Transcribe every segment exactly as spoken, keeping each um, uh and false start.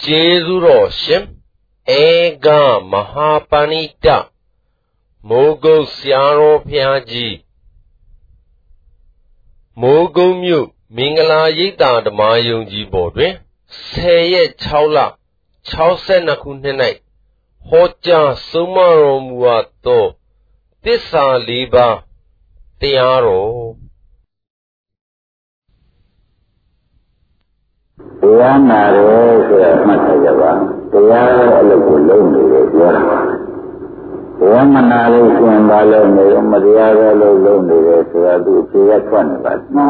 Jezuro Shim Ega Mahapanita Mogo Siaro Piaji Mogo Mu Mingala Yita the Mayunji Bodwe Say Chaula Chausena Kunenai Hoja Sumaro Muato Tissa Liba Tiaro Tianare Matayava, Tiara Lulungi, Tiamanari Siambalo, Maria Lulungi, Tiadu, Tiaquan,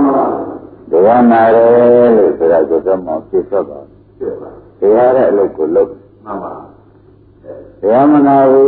Tianare, Tiagam, Tisaba, Tiara Luluk, Tiamanari,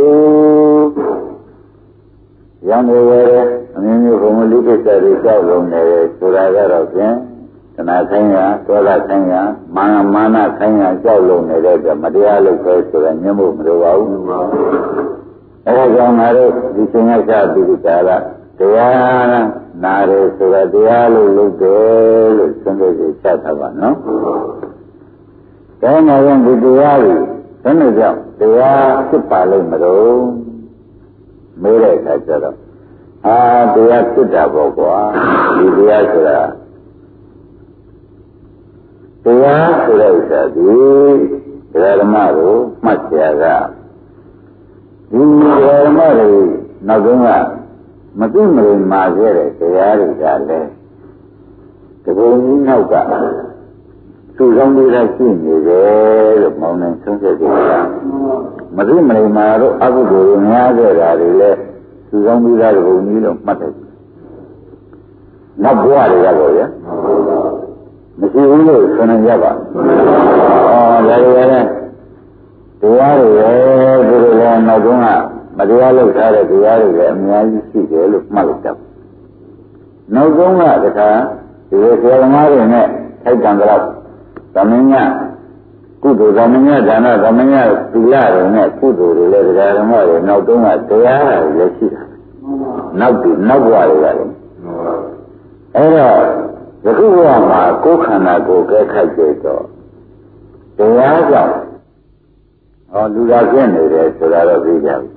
young Ere, and then you from a little Sarika, Suraga of them. Kanya, Tola Kanya, Mana Mana Kanya, Jalo, Nerega, Madia, Local, and Yamu, Mruau. Egan Nare, the Singa Bigala, Tiana, Nare, Suradialo, Lugo, Sunday Chatava, no? Then I went to Diari, then I jumped, they are Sipali Maro, Mere Kajara. Ah, they are Sitabo, the Diasura. Tia Surasa, the Ramaro, Matiaga. The Ramari, Naguma, Madumari Magere, Tiari Gale. The Boni Nauka. Susan Rakin, the Mountain Sunset. Madumari Maro, Abu Naga, Susan Villa, Matas. Not Guardia. Masiulo Sanayava. Oh, Larry, the Yari, the Naguna, Madialo Tara, the Yari, Miyaji, the Elf Malita. Naguna, the car, the Yaramari, Haitandra, Ramina, Kudu, Ramina, Dana, Ramina, Pilar, Kudu, the Yaramari, Naguna, the Yara, Yashida. Nabi, Nagwari. Era. The Ruama, Kokana, go get Kajato. They are young. Or do that again, so that of the young.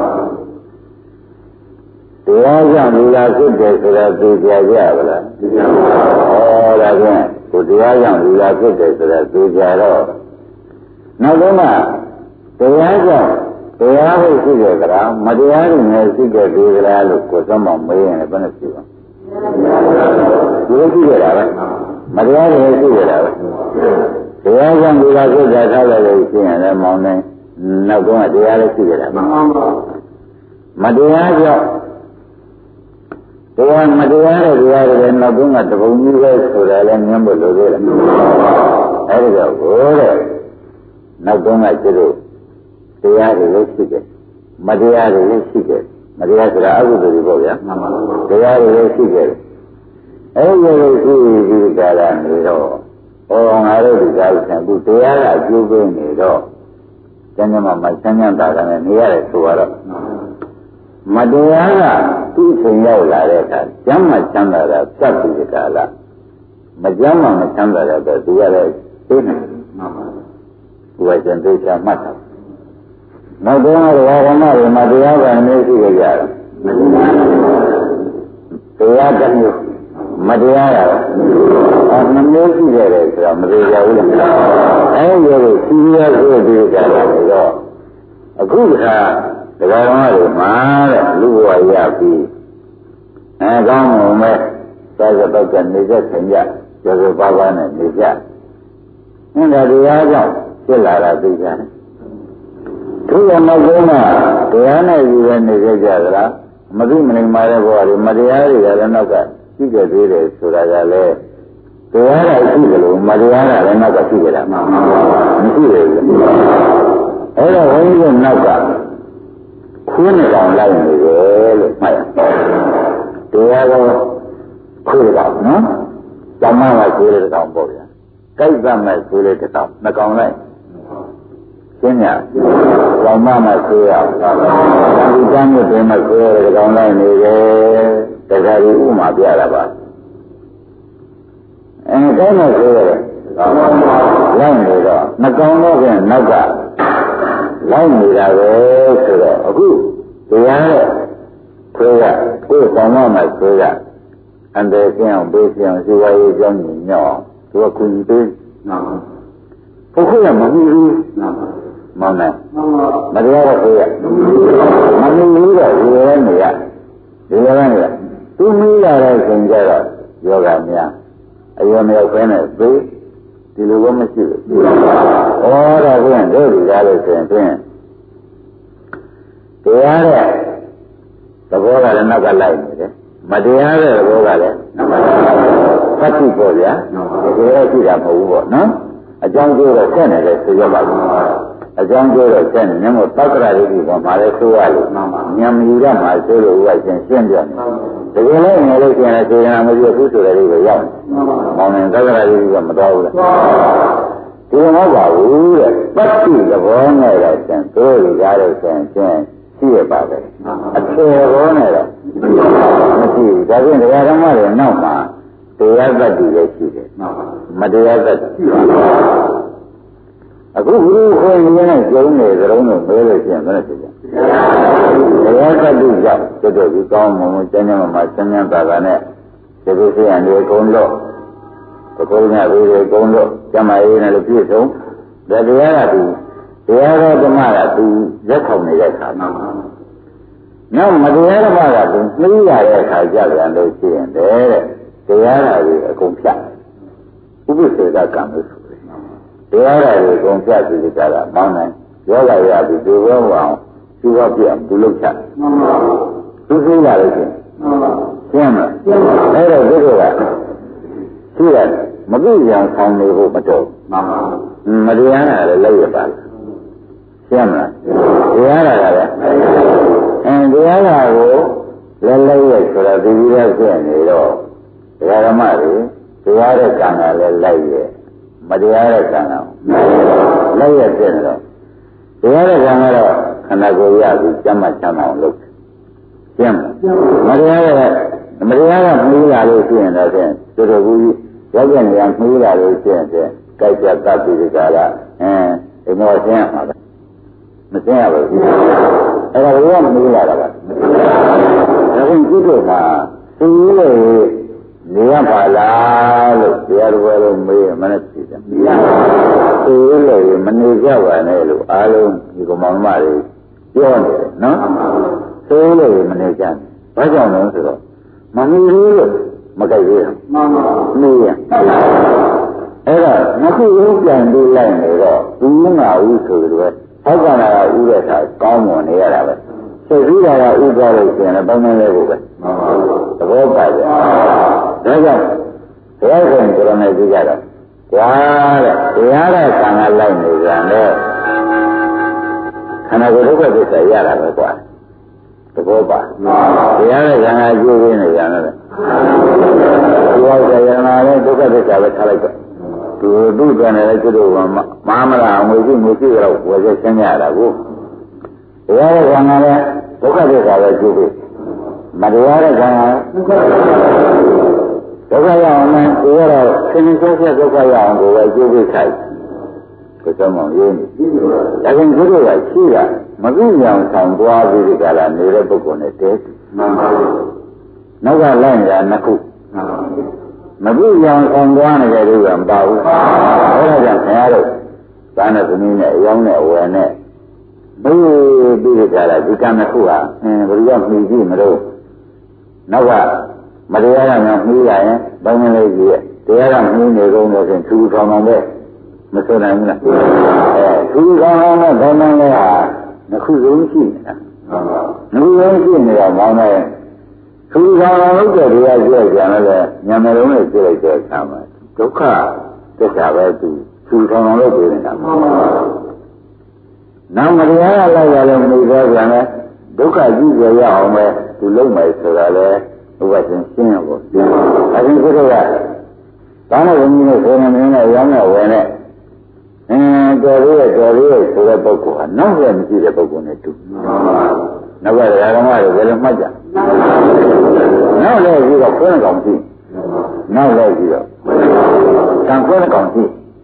They are young, do that good, so that they are Yavla. All again, so they are young, do that good, so that they are. Now, they are young. They are a figure, Madiari has figured the Lalu, Kosama, May and a benefit. You figure out, Maria is figured out. The Asian Village that have seen a mountain, now going at the other figure out. Madia, the one Madia, the other than Nabunga, the only way for the number of the there is a word. Nabunga Chiru, the other is figured. Madia is figured. Maria Abu the Riboya, they are a figure. Every see the Garan, or on other guys and good, they are a Jubilee Nido. Janama, my Sanyan Dagan, and here to Arab. Madia, two Senora, Jama Chandra, Sapikala, Majama Chandra, the other student, who was in this matter. No, don't know why Madia and Messiah. They are done Madia and Messiah from Maria. And you will see us a good hat, the Ramari, Mar, Lua Yapi. And Gamu met Sazapak and Nizet and Yak, Josapavan and Nizet. And that we are still at the Naguna, the Anna even is a Jagara, Madimani Marabori, Mariari, Ranaka, Sigare, Suragale, the Ara Sigalu, Mariana, Ranaka Sigara, Era Wayne Naka, Kuna online with Maya. The other Kura, no? Yamama Kura Cambodia. Kaizama Kura Town, Nakonai. Kenya, Ramana Kura, and we done with him a Kura, the online, the very Uma Biaraba. And then I say, လိုက်နေတော့နှကောင်းတော့ပြန်နောက်ကလိုက်နေတာပဲဆိုတော့အခုတရားတဲ့ခွေးကကိုယ်ဆောင်မှမှခွေးကအန်တယ်ကျအောင်ပေးကျအောင်ဇေဝရေးကြောင်းညညောင်းသူကခွင့်ပေးဘုခွေးကမပြီးဘူးမောင်းတယ်မတရားတဲ့ခွေးကမပြီးဘူးတော့ဒီလိုနေရဒီလိုနေရသူမီးလာတဲ့ချိန်ကျတော့ယောဂများအယောမရောက်ခင်းနဲ့သိဒီလိုကမရှိဘူးဩဒါပြန်တို့ဒီကားလို့ဆိုရင်ဖြင့်တရားတဲ့သဘောကလည်းနောက်ကလိုက်နေတယ်မတရားတဲ့သဘောကလည်းသတိပေါ်ဗျာဒီလိုရှိတာမဟုတ်ဘူးပေါ့နော်အကြောင်းကျိုးတော့ဆက်နေတယ်ဆိုရပါဘူးအကြောင်းကျိုးတော့ဆက်နေတယ်မို့သက္ကရာဒိဋ္ဌိပေါ်မှာလည်းဆိုရလို့ညံမီရမှာဆိုလို့ဥပ္ပရှင်ရှင်းပြတယ်တကယ်လို့ငယ်လို့ရှိရင်လည်းစေတနာမပြည့်ဘူးဆိုတဲ့လေးကိုရောက်မောင်နေသက္ကရာဒိဋ္ဌိကမတော်ဘူးလားဒီမဟုတ်ပါဘူးတဲ့ပတ္တိသဘောနဲ့တော့ရှင်တို့ရကြလို့ရှင်ချင်းရှိရပါပဲအထေဘောနဲ့တော့မရှိဘူးဒါဖြင့်တရားဓမ္မတွေနောက်မှာတရားသတ္တိလည်းရှိတယ်မတရားသတ္တိရှိပါအခုဘုရားခွင့်ရင်းနဲ့ကျုံးနေသရုံးလို့မဲလို့ရှိရင်ဘယ်နဲ့ဖြစ်လဲတရားသတ္တိကြောင့်တော်တော်ကြီးကောင်းမှမကျမ်းကျမ်းမှာကျမ်းကျမ်းသာသာနဲ့ဒီလိုဆိုရင်ဒီအကုန်လို့ဒီကုန်းညဘေးတွေအကုန်လို့ကျမ်းမာရေးနဲ့လည်းပြည့်စုံဒါတရားကသူတရားတော်ဓမ္မကသူရက်ခေါင်နေတဲ့အခါမှာနောက်မတရားဓမ္မကသူနှီးရတဲ့အခါကြပြန်လို့ရှိရင်တဲ့တရားဓာတ်တွေအကုန်ဖြတ်ဥပ္ပစေတကံလို့ဆိုတယ်တရားဓာတ်တွေအကုန်ဖြတ်ပြီးကြတာမောင်းနိုင်ယောဂရပြီးဒီဘောအောင်သူ့ဘပြတ်သူလုပ်ချသူသိရလို့ရှိရင်ရှင်းမလားအဲ့တော့ဒီလိုကရှိရတယ်မပြည့်အောင်ဆောင်နေဖို့မတော်မတရားတာလည်းလိုက်ရပါလားရှင်းမလားတရားတာကလည်းအင်းတရားတာကိုလည်းလိုက်ရဆိုတော့ဒီကြီးရဖြစ်နေတော့တရားဓမ္မတွေတရားတဲ့ကံကလည်းလိုက်ရမတရားတဲ့ကံကလိုက်ရဖြစ်နေတော့တရားတဲ့ကံကတော့ခန္ဓာကိုယ်ရပြီးကျမ်းမှချမ်းသာအောင်လုပ်ရှင်းမလားမတရားတဲ့မတရားကမူးလာလို့ရှိရင်တော့ဖြင့်တော်တော်ကြီးရောက်ပြန်ရမူးလာလို့ရှိရင်ဖြင့်ကြိုက်ကြတတ်ပြီးဒီကလာအင်းဒီမောရှင်းရမှာပဲမရှင်းရဘူးအဲ့ဒါကမူးလာတာပါဒါဖြင့်ဒီလိုမှာသူလို့နေရပါလားလို့တရားတော်လို့မေးမနဲ့ဖြစ်တယ်သူလို့မနေကြပါနဲ့လို့အားလုံးဒီကောင်မတွေပြောနေတယ်နော်သူလို့မနေကြဘူးဘာကြောင့်လဲဆိုတော့မမီဘူးလို့မကြိုက်သေးဘူးမှန်ပါနေရအဲ့ဒါငါ့ကိုရုပ်ပြန်ပြီးလိုက်နေတော့ဘူးငါဦးဆိုတော့ဟောက်ကနာကဦးတဲ့အခါကောင်းမွန်နေရတာပဲစိတ်ကြီးတာကဥသွားလို့ရှိရင်လည်းပေါင်းနေလဲကိုပဲမှန်ပါသဘောပါကြဒါကြောင့်တရားရှင်ကိုရမယ်ကြည့်ကြတော့ကွာတဲ့တရားတဲ့ဆံကလိုက်နေကြတယ်ခန္ဓာကိုယ်ဒုက္ခသစ္စာရတာပဲကွာသဘောပါတရားတဲ့ဆံကကျိုးရင်းနေကြတယ်ဒီဟောကြရနာနဲ့ဒုက္ခသစ္စာပဲထားလိုက်တော့သူတို့ကလည်းကျွတ်တော့မမလာငွေရှိငွေရှိတော့ဝယ်ချက်ဆင်းရတာကိုတရားတဲ့ဆံကလည်းဒုက္ခသစ္စာပဲကျိုးပြီးမတရားတဲ့ဆံကဒုက္ခရအောင်နဲ့ဒီကတော့သင်္ချေဆက်ဒုက္ခရအောင်ကိုပဲကျိုးပြီးခိုက်ကိုယ်တော်ရင်းနေဒါကြောင့်ဒီလိုကရှိတာမပြည့်အောင်ဆောင်သွားပြီးဒီကလာနေတဲ့ပုဂ္ဂိုလ်နဲ့တဲမှန်ပါဘူးနောက်ကလိုက်နေတာနှစ်ခုမပြည့်အောင်ဆောင်သွားနေတဲ့လူကမပါဘူးအဲဒါကြောင့်ခင်ဗျားတို့သာနဲ့သမီးနဲ့အယောင်းနဲ့အဝယ်နဲ့ဘေးပြီးဒီကလာဒီကံနှစ်ခုဟာအင်းဘယ်လိုမှီကြည့်မလို့နောက်ကမတရားကမှီးရရင်ဘာမှလည်းကြည့်ရတရားကမှီးနေကုန်လို့ရှင်သူထောင်အောင်ပဲမဆိုနိုင်ဘူးလားအဲသူထောင်အောင်နဲ့ဘာမှလည်းဟာနှစ်ခုလုံးရှိနေတာနှစ်ခုလုံးရှိနေတာမောင်းနေသူထောင်အောင်လုပ်တဲ့တရားကြည့်ကြတယ်လေညမလုံးနဲ့ကြည့်လိုက်တဲ့အခါမှာဒုက္ခသစ္စာပဲသူသူထောင်အောင်လုပ်ပေးနေတာနောက်မတရားကလိုက်ရလို့မိသွားပြန်လဲဒုက္ခကြည့်ကြရအောင်ပဲသူလုံးမယ်ဆိုတာလေဥပဒေရှင်းရဖို့အရင်ကတော့ကဘာလို့ဝင်နေဆိုနေမင်းနဲ့ရောင်းရဝယ်နဲ့အင်းတော်ရည်တော်ရည်ဆိုတဲ့ပုဂ္ဂိုလ်ဟာနောက်ရမရှိတဲ့ပုဂ္ဂိုလ်နဲ့တူနောက်ကဓမ္မတွေဘယ်လိုမှတ်ကြနောက်လည်းပြီးတော့ခွန်းကောင်ကြည့်နောက်လည်းပြီးတော့ကံခွန်းကောင်ကြည့်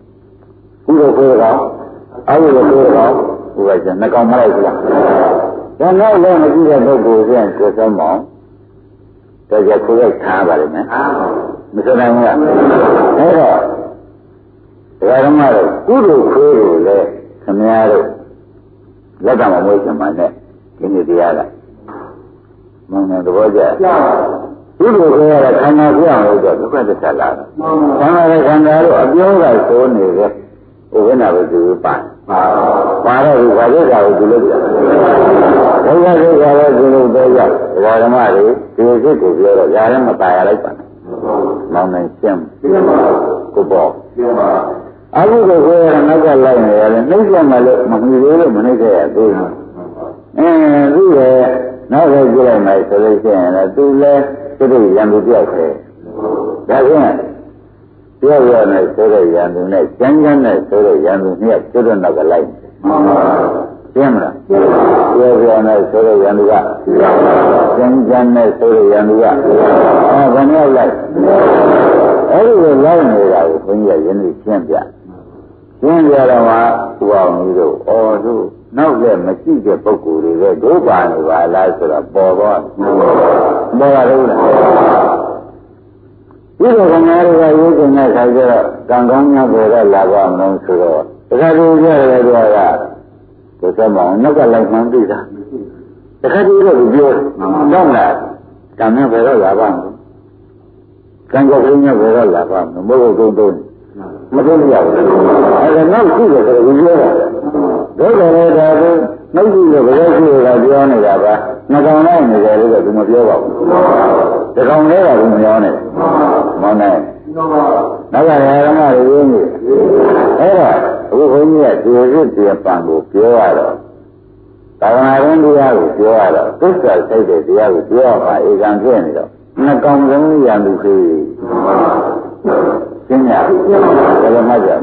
ကုသိုလ်ကိုယ်ကောင်အကုသိုလ်ကိုယ်ကောင်ဘုရားရှင်နှကောင်မလိုက်ဘူးလားဒါနောက်လည်းမကြည့်တဲ့ပုဂ္ဂိုလ်ချင်းကိုယ်ဆုံးမောင်တော့ကြကိုယ်ရိုက်ထားပါလိမ့်မယ်မစနိုင်ဘူးလားအဲ့တော့ဒကာဓမ္မတို့ကုသိုလ်ကိုယ်ကိုလည်းခမည်းတော်လက်ကမမွေးချင်မှနဲ့ဒီနေ့တရားကမုံနဲ့သဘောကျကုသိုလ်ကိုယ်ရခန္ဓာပြောင်းလို့တော့ဒုက္ခသစ္စာလာတယ်ခန္ဓာရဲ့ခန္ဓာတို့အပြောကဆိုနေတဲ့ဥပ္ပနာဝိသုပါပါတော့ဒီဘာလို့ကကိုဒီလိုပြဒုက္ခသစ္စာရဲ့ဒီလိုတော့ကြဒကာဓမ္မတွေဒီစိတ်ကိုပြောတော့ຢာလည်းမตายရလိုက်ပါနဲ့မောင်နိုင်ရှင်းကိုပေါ့အကုသိုလ်ကိုယ်ရနောက်ကလိုက်နေရတယ်နှိမ့်ဆက်မှလည်းမမီသေးလို့မနှိမ့်ခဲ့ရသေးဘူးအင်းသူ့ရဲ့နောက်ဆုံးကြည့်လိုက်မှဆိုလို့ရှိရင်လည်းသူလည်းသူတို့ရံသူပြောက်ခဲ့ဒါဖြင့်ပြောရမယ်ဆိုတဲ့ရံသူနဲ့ကျမ်းကျမ်းနဲ့ဆိုတဲ့ရံသူနှစ်သူတို့နောက်ကလိုက်ရှင်းမလားပြောပြမယ်ဆိုတဲ့ရံသူကကျမ်းကျမ်းနဲ့ဆိုတဲ့ရံသူကအဲဘယ်နဲ့လိုက်အဲ့ဒီလိုလိုက်နေတာကိုဘုန်းကြီးကယနေ့ရှင်းပြရှင်းပြတော့မှသူအောင်ကြီးတို့အော်တို့နောက်လည်းမရှိတဲ့ပုဂ္ဂိုလ်တွေကဒုပါနေပါလားဆိုတော့ပေါ်တော့ပေါ်ရလို့လားဒီလိုခင်ဗျားတို့ကရေးကျင်တဲ့ခါကျတော့ကံကောင်းများပေါ်တော့လာပါမလို့ဆိုတော့တခါတည်းကြရတယ်ပြောတာကိုယ်ကမောင်နောက်ကလိုက်မှန်းသိတာတခါတည်းတော့ပြောတော့လားကံများပေါ်တော့လာပါမလို့ကံကောင်းများပေါ်တော့လာပါမလို့မဟုတ်ဘူးတုံးမသိရဘူးအဲဒါနောက်ရှိတယ်ဆိုတော့ပြောတာဒုက္ခလည်းဒါကနှုတ်ကြည့်လို့ဘယ်လိုရှိလဲပြောနေတာပါနှကောင်လိုက်နေတယ်လို့ကသူမပြောပါဘူးဒီကောင်လေးကသူမပြောနဲ့မောင်းနေနောက်ကဓမ္မတွေရင်းနေအဲ့ဒါအခုဘုန်းကြီးကဒီရစ်ပြပံကိုပြောရတော့သာဝနာရင်းတရားကိုပြောရတော့သစ္စာစိတ်တဲ့တရားကိုပြောရမှာဧကံဖြစ်နေတော့နှကောင်လုံးရံသူခေးရှင်းရဘယ်လိုမှကြ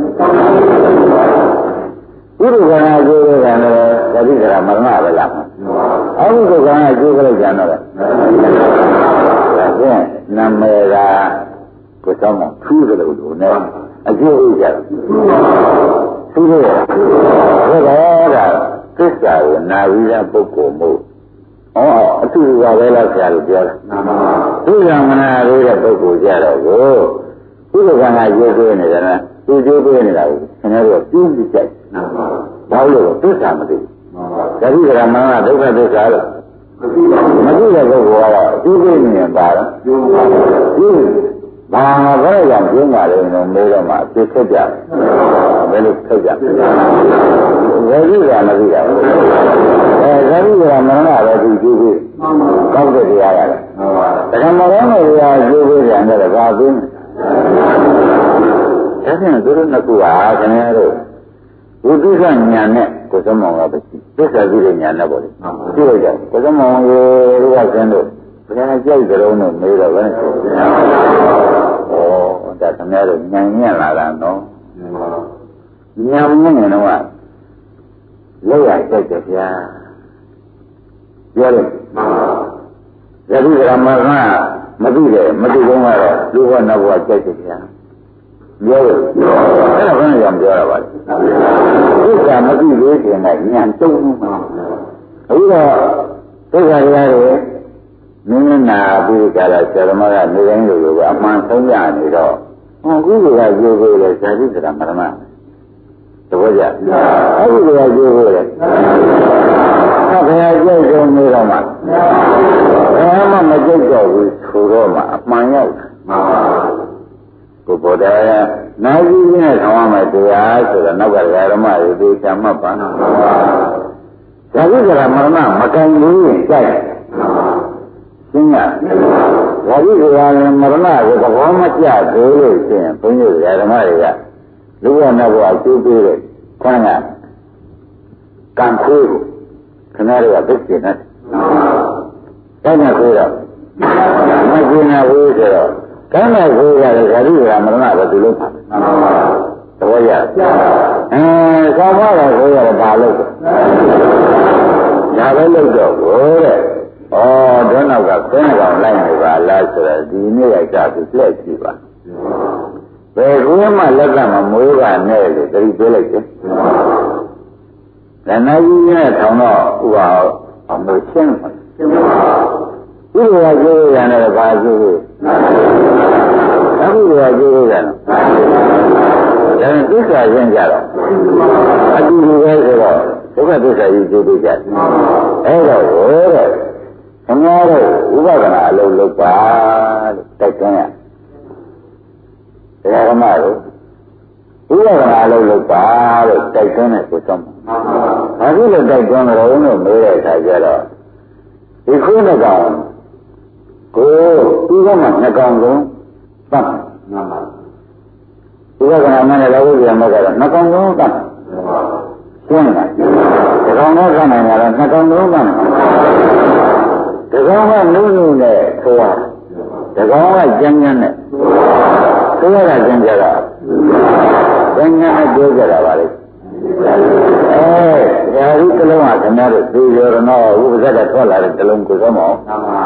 ဥဒ္ဒကနာကျိုးကလည်းသတိကရာမရဏပဲလားအဘုဒ္ဓကနာကျိုးကလည်းကျန်တော့တယ်ဒါဖြင့်နာမည်ကကိုယ်ဆောင်မထူးတယ်လို့လို့နဲ့အကျိုးဥကြတယ်ထူးတယ်ဒါကသစ္စာကိုနာပြီးတဲ့ပုဂ္ဂိုလ်မို့ဩအထူးကပဲလားဆရာတို့ပြောတာသူကမနာရတဲ့ပုဂ္ဂိုလ်ကြတော့ကိုဥဒ္ဒကနာကျိုးပေးနေတယ်လားသူကျိုးပေးနေတာကိုခင်ဗျားတို့ပြင်းပြကြိုက်ဘာလို့လဲသစ္စာမသိဘူးဒါကြိကမကဒုက္ခသစ္စာလို့မသိတဲ့ပုဂ္ဂိုလ်ကတော့အကျိုးပေးနေပါတော့ဒီဘာပဲကြောင့်ကျင်းပါလေတော့မေးတော့မှသိခက်ကြဘယ်လိုခက်ကြဝိရိယမသိတာအဲဇာတိကမရဏပဲသူကျိုးပေးကောက်တဲ့တရားရတယ်တခါမှတော့လည်းတရားကျိုးပေးတယ်လည်းဘာသိဒါဖြင့်သူတို့နှစ်ခုဟာခင်ဗျားတို့ဘုဒ္ဓဉာဏ်နဲ့ကိုယ်စမောင်ကပဲရှိသစ္စာကြည့်တဲ့ဉာဏ်နဲ့ပေါ့လေကြည့်လိုက်ကြကိုယ်စမောင်ရေကဆင်းတို့ဘယ်နဲ့ကြိုက်ကြတော့လို့မေးတော့ဘယ်နဲ့ဆိုဩဒါခင်ဗျားတို့ဉာဏ်ညံ့လာတာနော်ဉာဏ်ညံ့နေတော့လောက်ရကြိုက်တယ်ဗျာပြောတယ်ဇတိကမကမသိတယ်မသိတော့ကတော့လူဘဝနောက်ဘဝကြိုက်တယ်ဗျာပြောတယ်အဲ့ဒါဘယ်နဲ့ကြောင့်ပြောရပါလဲသစ္စာမသိသေးခင်ကဉာဏ်တုံးမှာအခုတော့သစ္စာတရားတွေမင်းနာပြီးကြတာဆရာမကနေတိုင်းလိုလိုကအမှန်ဆုံးရနေတော့အခုကပြောဖို့လေဇာတိကရမရဏသဘောကျအခုကပြောဖို့လေဘယ်ဟာကြိုက်ကြုံနေတော့မှဘယ်မှမကြိုက်တော့ဘူးဆိုတော့မှအမှန်ရောက်ကိုယ်ပေါ်တယ်နိုင်ကြီးနဲ့ဆောင်ရမယ်တရားဆိုတော့နောက်ကဓမ္မတွေသိချမှတ်ပါနော်ဇာတိကရမရဏမကံကြီးရင်ကြိုက်ရှင်းရဇာတိကရမရဏကိုသဘောမကျသေးလို့ရှိရင်ဘုန်းကြီးဓမ္မတွေကလူ့ဘဝနဲ့ဘဝအကျိုးပေးတဲ့ခွန်းကကံခွေးကိုခင်ဗျားတို့ကသိကျင်တယ်တိုင်းနဲ့ခွေးတော့မကျင်တဲ့ဝေးဆိုတော့တိုင်းနဲ့ခွေးကလည်းဇာတိကရမရဏပဲသူလို့ပါသဘောကျအဲဆောင်းမတော့ခွေးရတယ်ဘာလို့ဒါပဲလို့တော့ကိုတဲ့ဩဒုနောက်ကခင်းကောင်လိုက်နေပါလားဆိုတော့ဒီနေ့ရိုက်တာသူလက်ကြည့်ပါဘယ်ကွင်းမှလက်ကမမွေးပါနဲ့လို့တတိပေးလိုက်တယ်ဒါနာကြီးနဲ့ထောင်တော့ဥပါအမှုရှင်းပါဥပဝါကျိုးရတယ်ဘာကျိုးအခုဥပဝါကျိုးရတယ်ဒါနဲ့သစ္စာရှင်းကြတော့အတူတူပဲဆိုတော့ဒုက္ခသစ္စာကြီးကျိုးပေးကြတယ်အဲ့တော့ဟိုတဲ့ခင်ဗျားတို့ဥပဒနာအလုံးလုပ်ပါလို့တိုက်တွန်းရတရားဓမ္မတို့ဥပဒနာအလုံးလုပ်ပါလို့တိုက်တွန်းတဲ့ကိုဆုံးဘာဖြစ်လို့တိုက်တွန်းကြလို့လို့မေးတဲ့အခါကျတော့ဒီခုနှစ်ကောင်ကိုဒီကမှနှစ်ကောင်လုံးပတ်မှန်ပါဥပဒနာမနဲ့လည်းဝိဇ္ဇာမကတော့နှစ်ကောင်လုံးပတ်ရှင်းလားဒီကောင်တော့ပတ်နိုင်တာတော့နှစ်ကောင်လုံးပတ်ဒီကောင်ကနုနုနဲ့ထိုးရဒီကောင်ကကျန်းကျန်းနဲ့ထိုးရတာကျန်းကြတာကျန်းကျန်းနဲ့ပြောကြတာပါလေအဲဒါဒီကလုံးကခင်ဗျားတို့သိရောတော့ဥပဇက်ကထွက်လာတဲ့ကလုံးကိုသောမော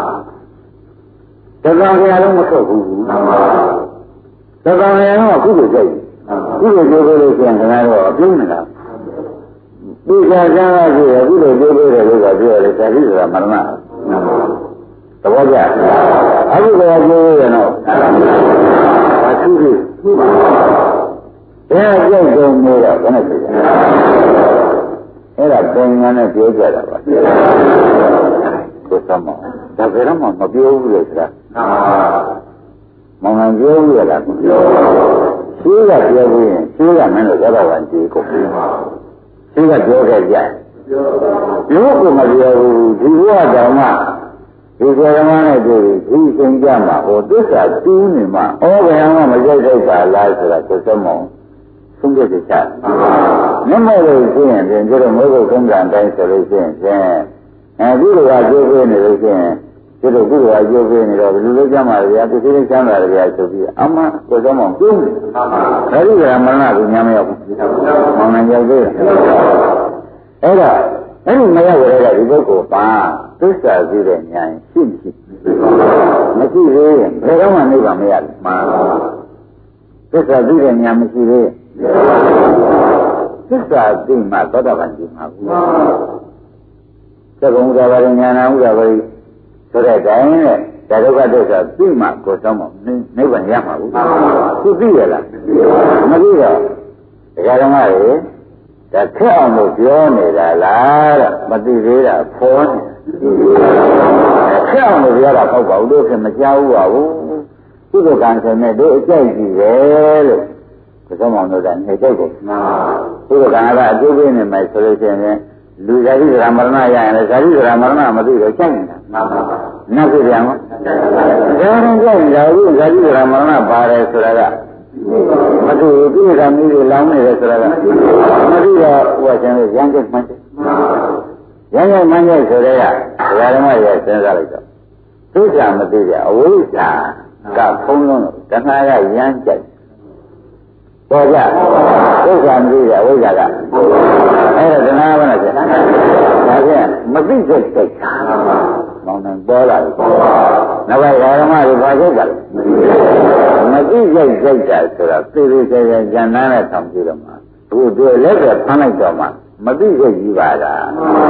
တကောင်ကြလုံးမထွက်ဘူးတကောင်ကြလုံးကကုသိုလ်ကြိုက်ကုသိုလ်ကြိုးလို့ဆိုရင်ခင်ဗျားတို့အပြင်းနေတာဒီကကျမ်းကကြည့်ရကုသိုလ်ကြိုးလို့တဲ့လို့ကပြောရတယ်သာတိဆိုတာမရဏသဘောကျအခုကကြိုးရတော့အထူးကြီးဘယ်ကြောက်ကြုံနေတော့ဘယ်နဲ့ဖြစ်လဲအဲ့ဒါပင်ညာနဲ့ပြောကြတာပါကိုသမဒါဘယ်တော့မှမပြောဘူးလေဆိုတာမောင်ငံပြောဘူးရလားမပြောရှိကပြောဘူးရင်ရှိကမင်းတို့သောတာပန်ကြီးကိုပြီးပါရှိကပြောခဲ့ကြပြောကိုမပြောဘူးဒီဘဝတောင်မှဒီစေရမနဲ့တွေ့ပြီးဒီသင်ကြမှာဟောသစ္စာတူးနေမှာဩဘယ်မှမကြိုက်တော့ပါလားဆိုတာကိုသမမောင်ဆုံးဖြတ်ချက်ချမျက်မှောက်လို့ရှိရင်ပြင်ကျတော့မိုးကုတ်ဆုံးကအတိုင်းဆိုလို့ရှိရင်ဖြင့်အဲဒီလိုကကျိုးပေးနေလို့ရှိရင်ကျတော့ကုလိုကကျိုးပေးနေတော့ဘယ်လိုလုပ်ကြမှာလဲဗျာသူစိတ်ချမ်းသာတယ်ဗျာဆိုပြီးအမှကိုသောမောင်ပြုံးတယ်ဒါဒီကမရဏကိုညာမရောက်ဘူးမောင်နိုင်ရောက်သေးတယ်အဲ့ဒါအဲ့ဒီမရောက်ရတဲ့ဒီပုဂ္ဂိုလ်ပါသစ္စာသိတဲ့ဉာဏ်ရှိမရှိမရှိသေးရင်ဘယ်တော့မှနိဗ္ဗာန်မရဘူးမှန်သစ္စာသိတဲ့ဉာဏ်မရှိသေးသစ္စာသိမှသောတာပန်ကြီးမှာဘူးသက္ကုံဥဒ္ဒဘာဉာဏဥဒ္ဒဘာဆိုတဲ့တိုင်းနဲ့ဒါဒုက္ခသစ္စာသိမှကိုယ်ဆောင်မှနိဗ္ဗာန်ရမှာဘူးသူသိရလားမသိတော့ဒကာဓမ္မတွေဒါခက်အောင်လို့ပြောနေတာလားတဲ့မသိသေးတာဖောနေခက်အောင်လို့ပြောတာပေါ့ပါဘူးတို့ခင်မကြောက်ဘူးပါဘူးကုသိုလ်ကံဆိုနဲ့တို့အကြိုက်ကြီးပဲလို့ဘုရားမောင်တို့ကနေကြိုက်တယ်ကုသိုလ်ကံကအကျိုးပေးနေမယ်ဆိုလို့ရှိရင်လူဇာတိဓမ္မရဏရရင်လည်းဇာတိဓမ္မရဏမသိတော့ကြိုက်နေတာနတ်ပြည်ပြန်မဒါရင်ကြိုက်နေတာဘူးဇာတိဓမ္မရဏပါတယ်ဆိုတာကမတူဘူးပြိဿမျိုးတွေလောင်းနေတယ်ဆိုတာကမတူတော့ဟိုကကျန်ရမ်းကျမှန်းတယ်ရမ်းကျမှန်းတယ်ဆိုတဲ့ကဘုရားဓမ္မရဲ့စဉ်းစားလိုက်တော့ဒုက္ခမသိကြအဝိဇ္ဇာကဖုံးလုံးတဏှာကရမ်းကြိုက်ပေါ်ကြဒုက္ခမသိကြအဝိဇ္ဇာကအဲ့ဒါတဏှာဘာလဲဒါဖြင့်မသိစိတ်စိတ်မောင်းနေပေါ်လာတယ်နောက်ပိုင်းဓမ္မတွေဘာစိတ်ကလဲမသိစိတ်စိတ်တာဆိုတာသိသိစိတ်စိတ်ဉာဏ်နဲ့ဆောင်ကြည့်တော့မှသူတို့လည်းပဲဖမ်းလိုက်တော့မှမသိစိတ်ကြီးပါလား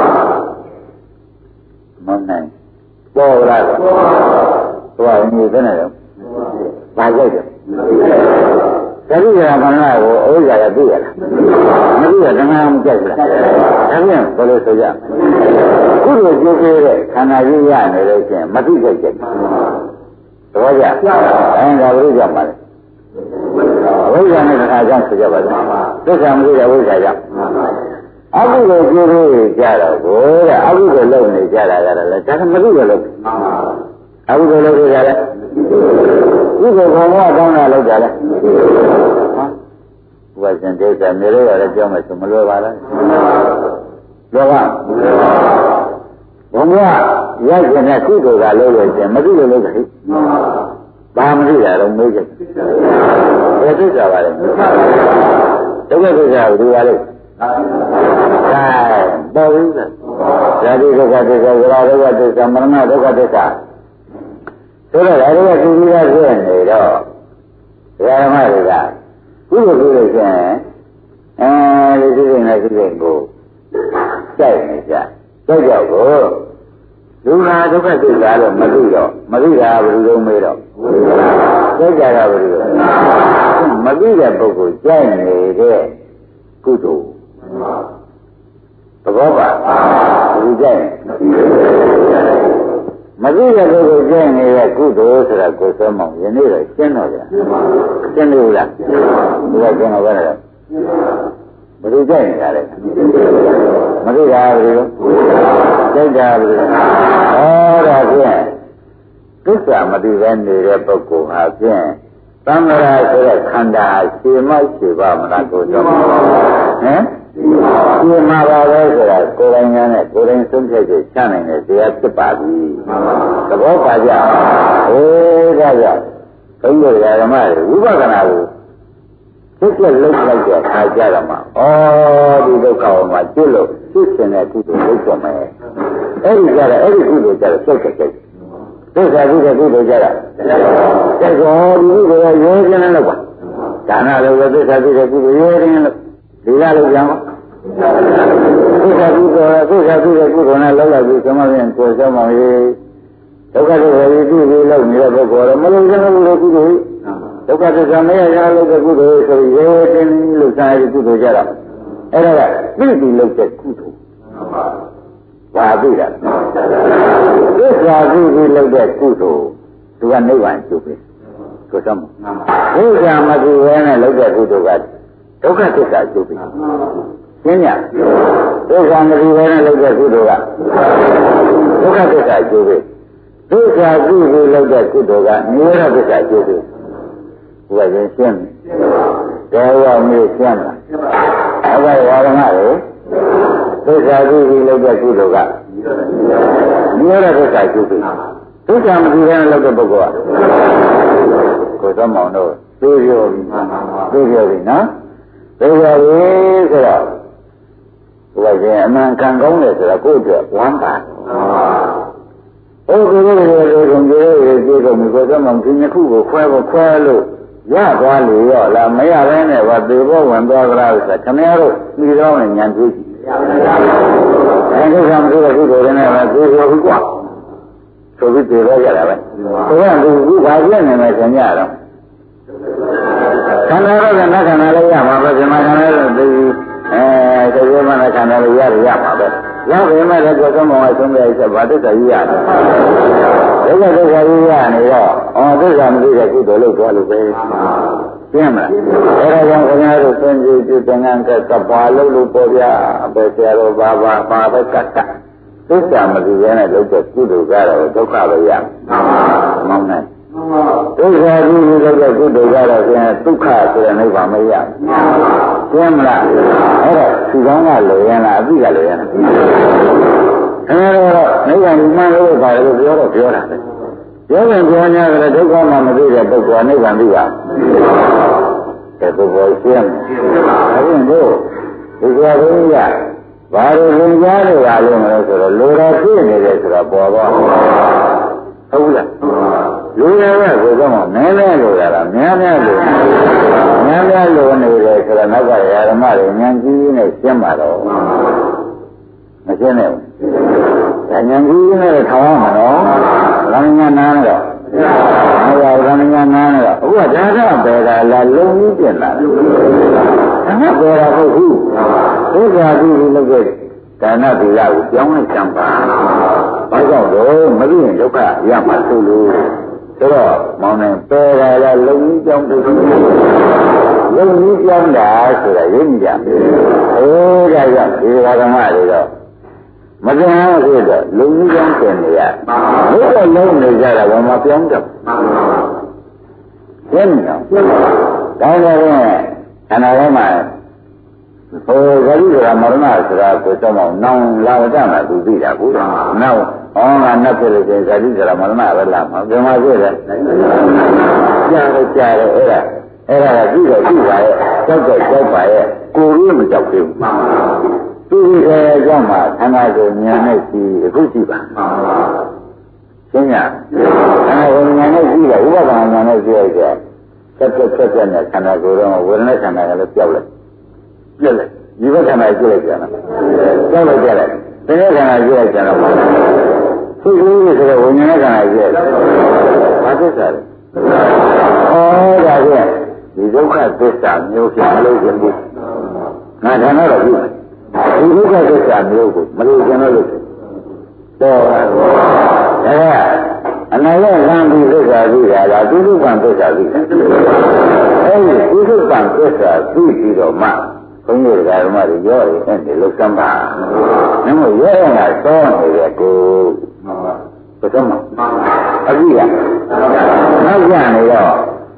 မောင်းနေပေါ်လာတော့သွားနေတယ်နဲ့ဘာစိတ်လဲသတိရမနာကိုအဝိဇ္ဇာကသိရလားမသိရတဏှာမကြိုက်ဘူးလားဒါပြန်ဘယ်လိုဆိုကြကုသိုလ်ကျိုးပေးတဲ့ခန္ဓာကြီးရနေလို့ချင်းမသိစိတ်ကြိုက်သဘောကျအဲဒါဘုရားမှာလေအဝိဇ္ဇာနဲ့တဏှာကြောင့်ဆိုကြပါလားသစ္စာမသိတဲ့အဝိဇ္ဇာကြောင့်အကုသိုလ်ကျိုးပေးကြတော့ကိုတဲ့အကုသိုလ်လုပ်နေကြတာကလည်းဒါကမသိရလို့အကုသိုလ်လုပ်ကြတယ်ဒီကိုဘုံဘဝကောင်းတာလောက်ကြလဲဘုရားရှင်ဒေသနေရရတယ်ပြောမယ်ဆိုမလွယ်ပါလားလွယ်ပါဘုံဘဝရကျင်တဲ့ကုသိုလ်ကလို့ရခြင်းမသိလို့လို့ခိဘာမသိတာတော့မေးကြဘယ်သိကြပါလဲဒုက္ခသိကြဘူးဒီပါလေအဲပေါ်ဘူးလားဇာတိဒုက္ခသစ္စာဝိရာဒုက္ခသစ္စာမရဏဒုက္ခသစ္စာဆိုတော့ဒါတွေကသိပြီးသားဖြစ်နေတော့ဓမ္မတွေကကုသိုလ်ပြုလို့ရှိရင်အဲဒီစိတ်နဲ့စိတ်ကိုစိုက်နေကြစိုက်ကြောက်ကိုဒုက္ခဒုက္ခသိတာတော့မသိတော့မသိတာဘယ်လိုလုပ်မေးတော့စိုက်ကြတာဘယ်လိုမသိတဲ့ပုဂ္ဂိုလ်ကြိုက်နေတဲ့ကုသိုလ်သဘောပါဘယ်လိုကြိုက်မသိတဲ့ပုဂ္ဂိုလ်ကြိုက်နေတဲ့ကုသိုလ်ဆိုတာကိုယ်စောမောင်ယနေ့တော့ရှင်းတော့ကြရှင်းလို့လားဒီကရှင်းတော့ပဲလားဘယ်လိုကြိုက်နေတာလဲမသိတာဘယ်လိုကြိုက်တာဘယ်လိုဟောတာဖြင့်သစ္စာမသိဘဲနေတဲ့ပုဂ္ဂိုလ်ဟာဖြင့်သံဃာဆိုတဲ့ခန္ဓာရှည်မိုက်ရှည်ပါမလားကိုယ်စောဟမ်ဒီမှာပါပဲဆိုတာကိုယ်တိုင်ညာနဲ့ကိုယ်တိုင်ဆုံးဖြတ်ချက်ချနိုင်တဲ့တရားဖြစ်ပါပြီသဘောပါကြအေးဒါကြောင့်ဘုန်းကြီးဓမ္မတွေဝိပဿနာကိုသိကျက်လုံးလိုက်တဲ့အခါကြတော့မှဩဒီဒုက္ခကိုမှကျွလို့သိစင်တဲ့ကုသိုလ်လုပ်ကြမယ်အဲ့ဒီကြတော့အဲ့ဒီကုသိုလ်ကြတော့စိတ်ကစိတ်သစ္စာကုသိုလ်ကုသိုလ်ကြတာစိတ်ကိုဒီကုသိုလ်ရိုးစင်းနဲ့လုပ်ပါဒါနလည်းသစ္စာကုသိုလ်ကုသိုလ်ရိုးစင်းနဲ့လုပ်ဒီကလုပ်ကြမှာသစ္စာကုသိုလ်သစ္စာကုသိုလ်ကုသိုလ်နဲ့လောက်လိုက်ပြီးသမထရင်ကိုယ်ဆောင်မောင်ရေးဒုက္ခတွေဝေပြီးပြီးလုပ်နေတဲ့ပုဂ္ဂိုလ်တော့မလုပ်စင်းလို့ကုသိုလ်ဒုက္ခသစ္စာမရရလို့တဲ့ကုသိုလ်ဆိုရေတင်းလို့စာရည်ကုသိုလ်ကြတော့အဲ့ဒါကသိပြီးလုပ်တဲ့ကုသိုလ်ပါပြီလားသစ္စာသိပြီးလုပ်တဲ့ကုသိုလ်သူကနိဗ္ဗာန်ကျုပ်ပဲဆိုတော့သစ္စာမသိဘဲနဲ့လုပ်တဲ့ကုသိုလ်ကဒုက္ခသစ္စာကျုပ်ပဲရှင်းညသစ္စာမသိဘဲနဲ့လုပ်တဲ့ကုသိုလ်ကဒုက္ခသစ္စာကျုပ်ပဲသစ္စာသိပြီးလုပ်တဲ့ကုသိုလ်ကနိရောဓသစ္စာကျုပ်ပဲဘုရားရှင်ရှင်းတယ်တော်ရမျိုးရှင်းလားအဲ့ဒါဝါဒနာလေသစ္စာသိပြီးလုပ်တဲ့ကုသိုလ်ကနိရောဓသစ္စာကျုပ်ပြီသစ္စာမသိဘဲနဲ့လုပ်တဲ့ပုဂ္ဂိုလ်ကကိုယ်တော်မောင်တို့သိပြောပြီသိပြောပြီနော်သိပြောပြီဆိုတော့ဘုရားရှင်အမှန်ကန်ကောင်းတယ်ဆိုတော့ကိုယ့်အတွက်ဝမ်းသာဟိုကိုယ်ကိုယ်ကိုယ်ကိုယ်ကိုယ်ကိုယ်ကိုယ်ကိုယ်ကိုယ်တော်မောင်ဒီနှစ်ခုကိုခွဲဖို့ခွဲလို့ရသွားလေရောလားမရဘဲနဲ့ဘာသေဘောဝင်သွားကြလားဆိုတာခင်ဗျားတို့ပြီးတော့ဉာဏ်တွေ့ကြည့်အဲဒီကံဆိုတဲ့ကုသိုလ်တွေနဲ့ပဲသိရောဘူးကွာဆိုပြီးသေတော့ရတာပဲဆိုတော့ဒီခုဘာပြည့်နေလဲခင်ဗျားတော့ခန္ဓာတော့ကနခန္ဓာလေးရမှာပဲဒီမှာခန္ဓာလို့သိအဲသေဘောနဲ့ခန္ဓာလေးရရမှာပဲရောက်ပြီမဲ့လည်းကိုယ်ဆုံးမောင်ဆုံးပြချက်ဘာသစ္စာကြီးရတယ်ဒုက္ခသစ္စာကြီးရနေတော့အော်သစ္စာမသိတဲ့ကုသိုလ်လုပ်သွားလို့ပဲရှင်းမလားအဲဒါကြောင့်ခင်ဗျားတို့သင်္ကြန်ပြုသင်္ကန်းကကဘာလုပ်လို့ပေါ်ပြအပေဆရာတော်ဘာဘာဘာပဲကတ်ကတ်သစ္စာမသိဘဲနဲ့လုပ်တဲ့ကုသိုလ်ကတော့ဒုက္ခပဲရမောင်းနိုင်ဒုက္ခကြီးကြီးလုပ်တဲ့ကုသိုလ်ကတော့ကျန်ဒုက္ခဆိုတဲ့နိဗ္ဗာန်မရရှင်းမလားအဲ့တော့သူကောင်းကလွယ်ရလားအပိကလွယ်ရလားအဲတော့နိဗ္ဗာန်မှန်လို့ပါလို့ပြောတော့ပြောတာပဲပြောရင်ပြော냐ကြတယ်ဒုက္ခမှမသိတဲ့ပုဂ္ဂိုလ်ကနိဗ္ဗာန်သိပါတဲ့ပုဂ္ဂိုလ်ရှင်းအခုတို့ဒီကဘုရားဘာလို့လင်ကြားလို့ရလို့မလဲဆိုတော့လိုတော်ဖြစ်နေတယ်ဆိုတော့ပေါ်တော့ဟုတ်လားလူတွေကကိုယ်ကမှနည်းနည်းလိုရတာများများလိုများများလိုနေတယ်ဆိုတော့နောက်ကဓမ္မတွေဉာဏ်ကြီးနဲ့ရှင်းပါတော့မရှင်းနဲ့ဘူးဉာဏ်ကြီးနဲ့ထောင်အောင်တော့လမ်းညာနာတော့ဟောရလမ်းညာနာတော့အခုကဒါကပဲလာလုံးကြီးပြင်လာတယ်ဒါကပဲလာဟုတ်ဘူးဒုက္ခကြီးလို့လုပ်တဲ့ဒါနသီလကိုကြောင်းလိုက်ကြံပါဘာကြောင့်တော့မသိရင်ဒုက္ခရမှာသိလို့ဆိုတော့မောင်နေပယ်လာလာလုံကြီးကြောင်းတူလုံကြီးကြောင်းတာဆိုတာရင်းကြပြီ။အေးဒါကြောင့်ဒီဘာကမတွေတော့မတင်အောင်ဆိုတော့လုံကြီးကြောင်းတင်နေရ။ဘုရားလုံးနေကြတာဘာမှပြောင်းတော့။ရှင်းတော့ဒါလည်းခန္ဓာထဲမှာဟိုဂရိကမရဏဆိုတာကိုတော့နောင်လာကြမှာသူသိတာကိုနောက်ဟောငါနတ်ဖြစ်လို့ရှင်ဇာတိဆိုတာမရဏပဲလာမှာဘယ်မှာဖြစ်လဲကြားတော့ကြားတယ်အဲ့ဒါအဲ့ဒါကကြည့်တော့ကြည့်ပါရဲ့ကြောက်တော့ကြောက်ပါရဲ့ကိုယ်ကြီးမကြောက်သေးဘူးသူဒီအဲကြောင့်မှခန္ဓာကိုဉာဏ်နဲ့ကြည့်အခုကြည့်ပါရှင်းရခန္ဓာကိုဉာဏ်နဲ့ကြည့်တယ်ဥပဒနာဉာဏ်နဲ့ကြည့်ရကြဆက်ဆက်ဆက်ဆက်နဲ့ခန္ဓာကိုယ်တော့ဝေဒနာခန္ဓာကလည်းပြောက်လိုက်ပြက်လိုက်ဒီဘက်ခန္ဓာကြည့်လိုက်ကြတာပြောက်လိုက်ကြတယ်ဒီဘက်ခန္ဓာကြည့်လိုက်ကြတော့စိတ်ကလေးဆိုတော့ဝိညာဉ်ခန္ဓာကြည့်လိုက်ဘာသစ္စာလဲဩဒါဖြင့်ဒီဒုက္ခသစ္စာမျိုးဖြင့်မလို့ခြင်းဘူးငါဌာနတော့ပြုဒီဒုက္ခသစ္စာမျိုးကိုမလို့ခြင်းလို့တော့ဒါကအနာရောလမ်းပြီးသစ္စာသိတာလားဒီဒုက္ခသစ္စာသိတယ်အဲဒီဒီဒုက္ခသစ္စာသိပြီးတော့မှဘုန်းကြီးဓမ္မတွေရောရင်အဲ့ဒီလုသမ်းပါနမို့ရောရတာစောနေတဲ့ကိုဘယ်တော့မှအကြည့်ရနောက်ကြနေတော့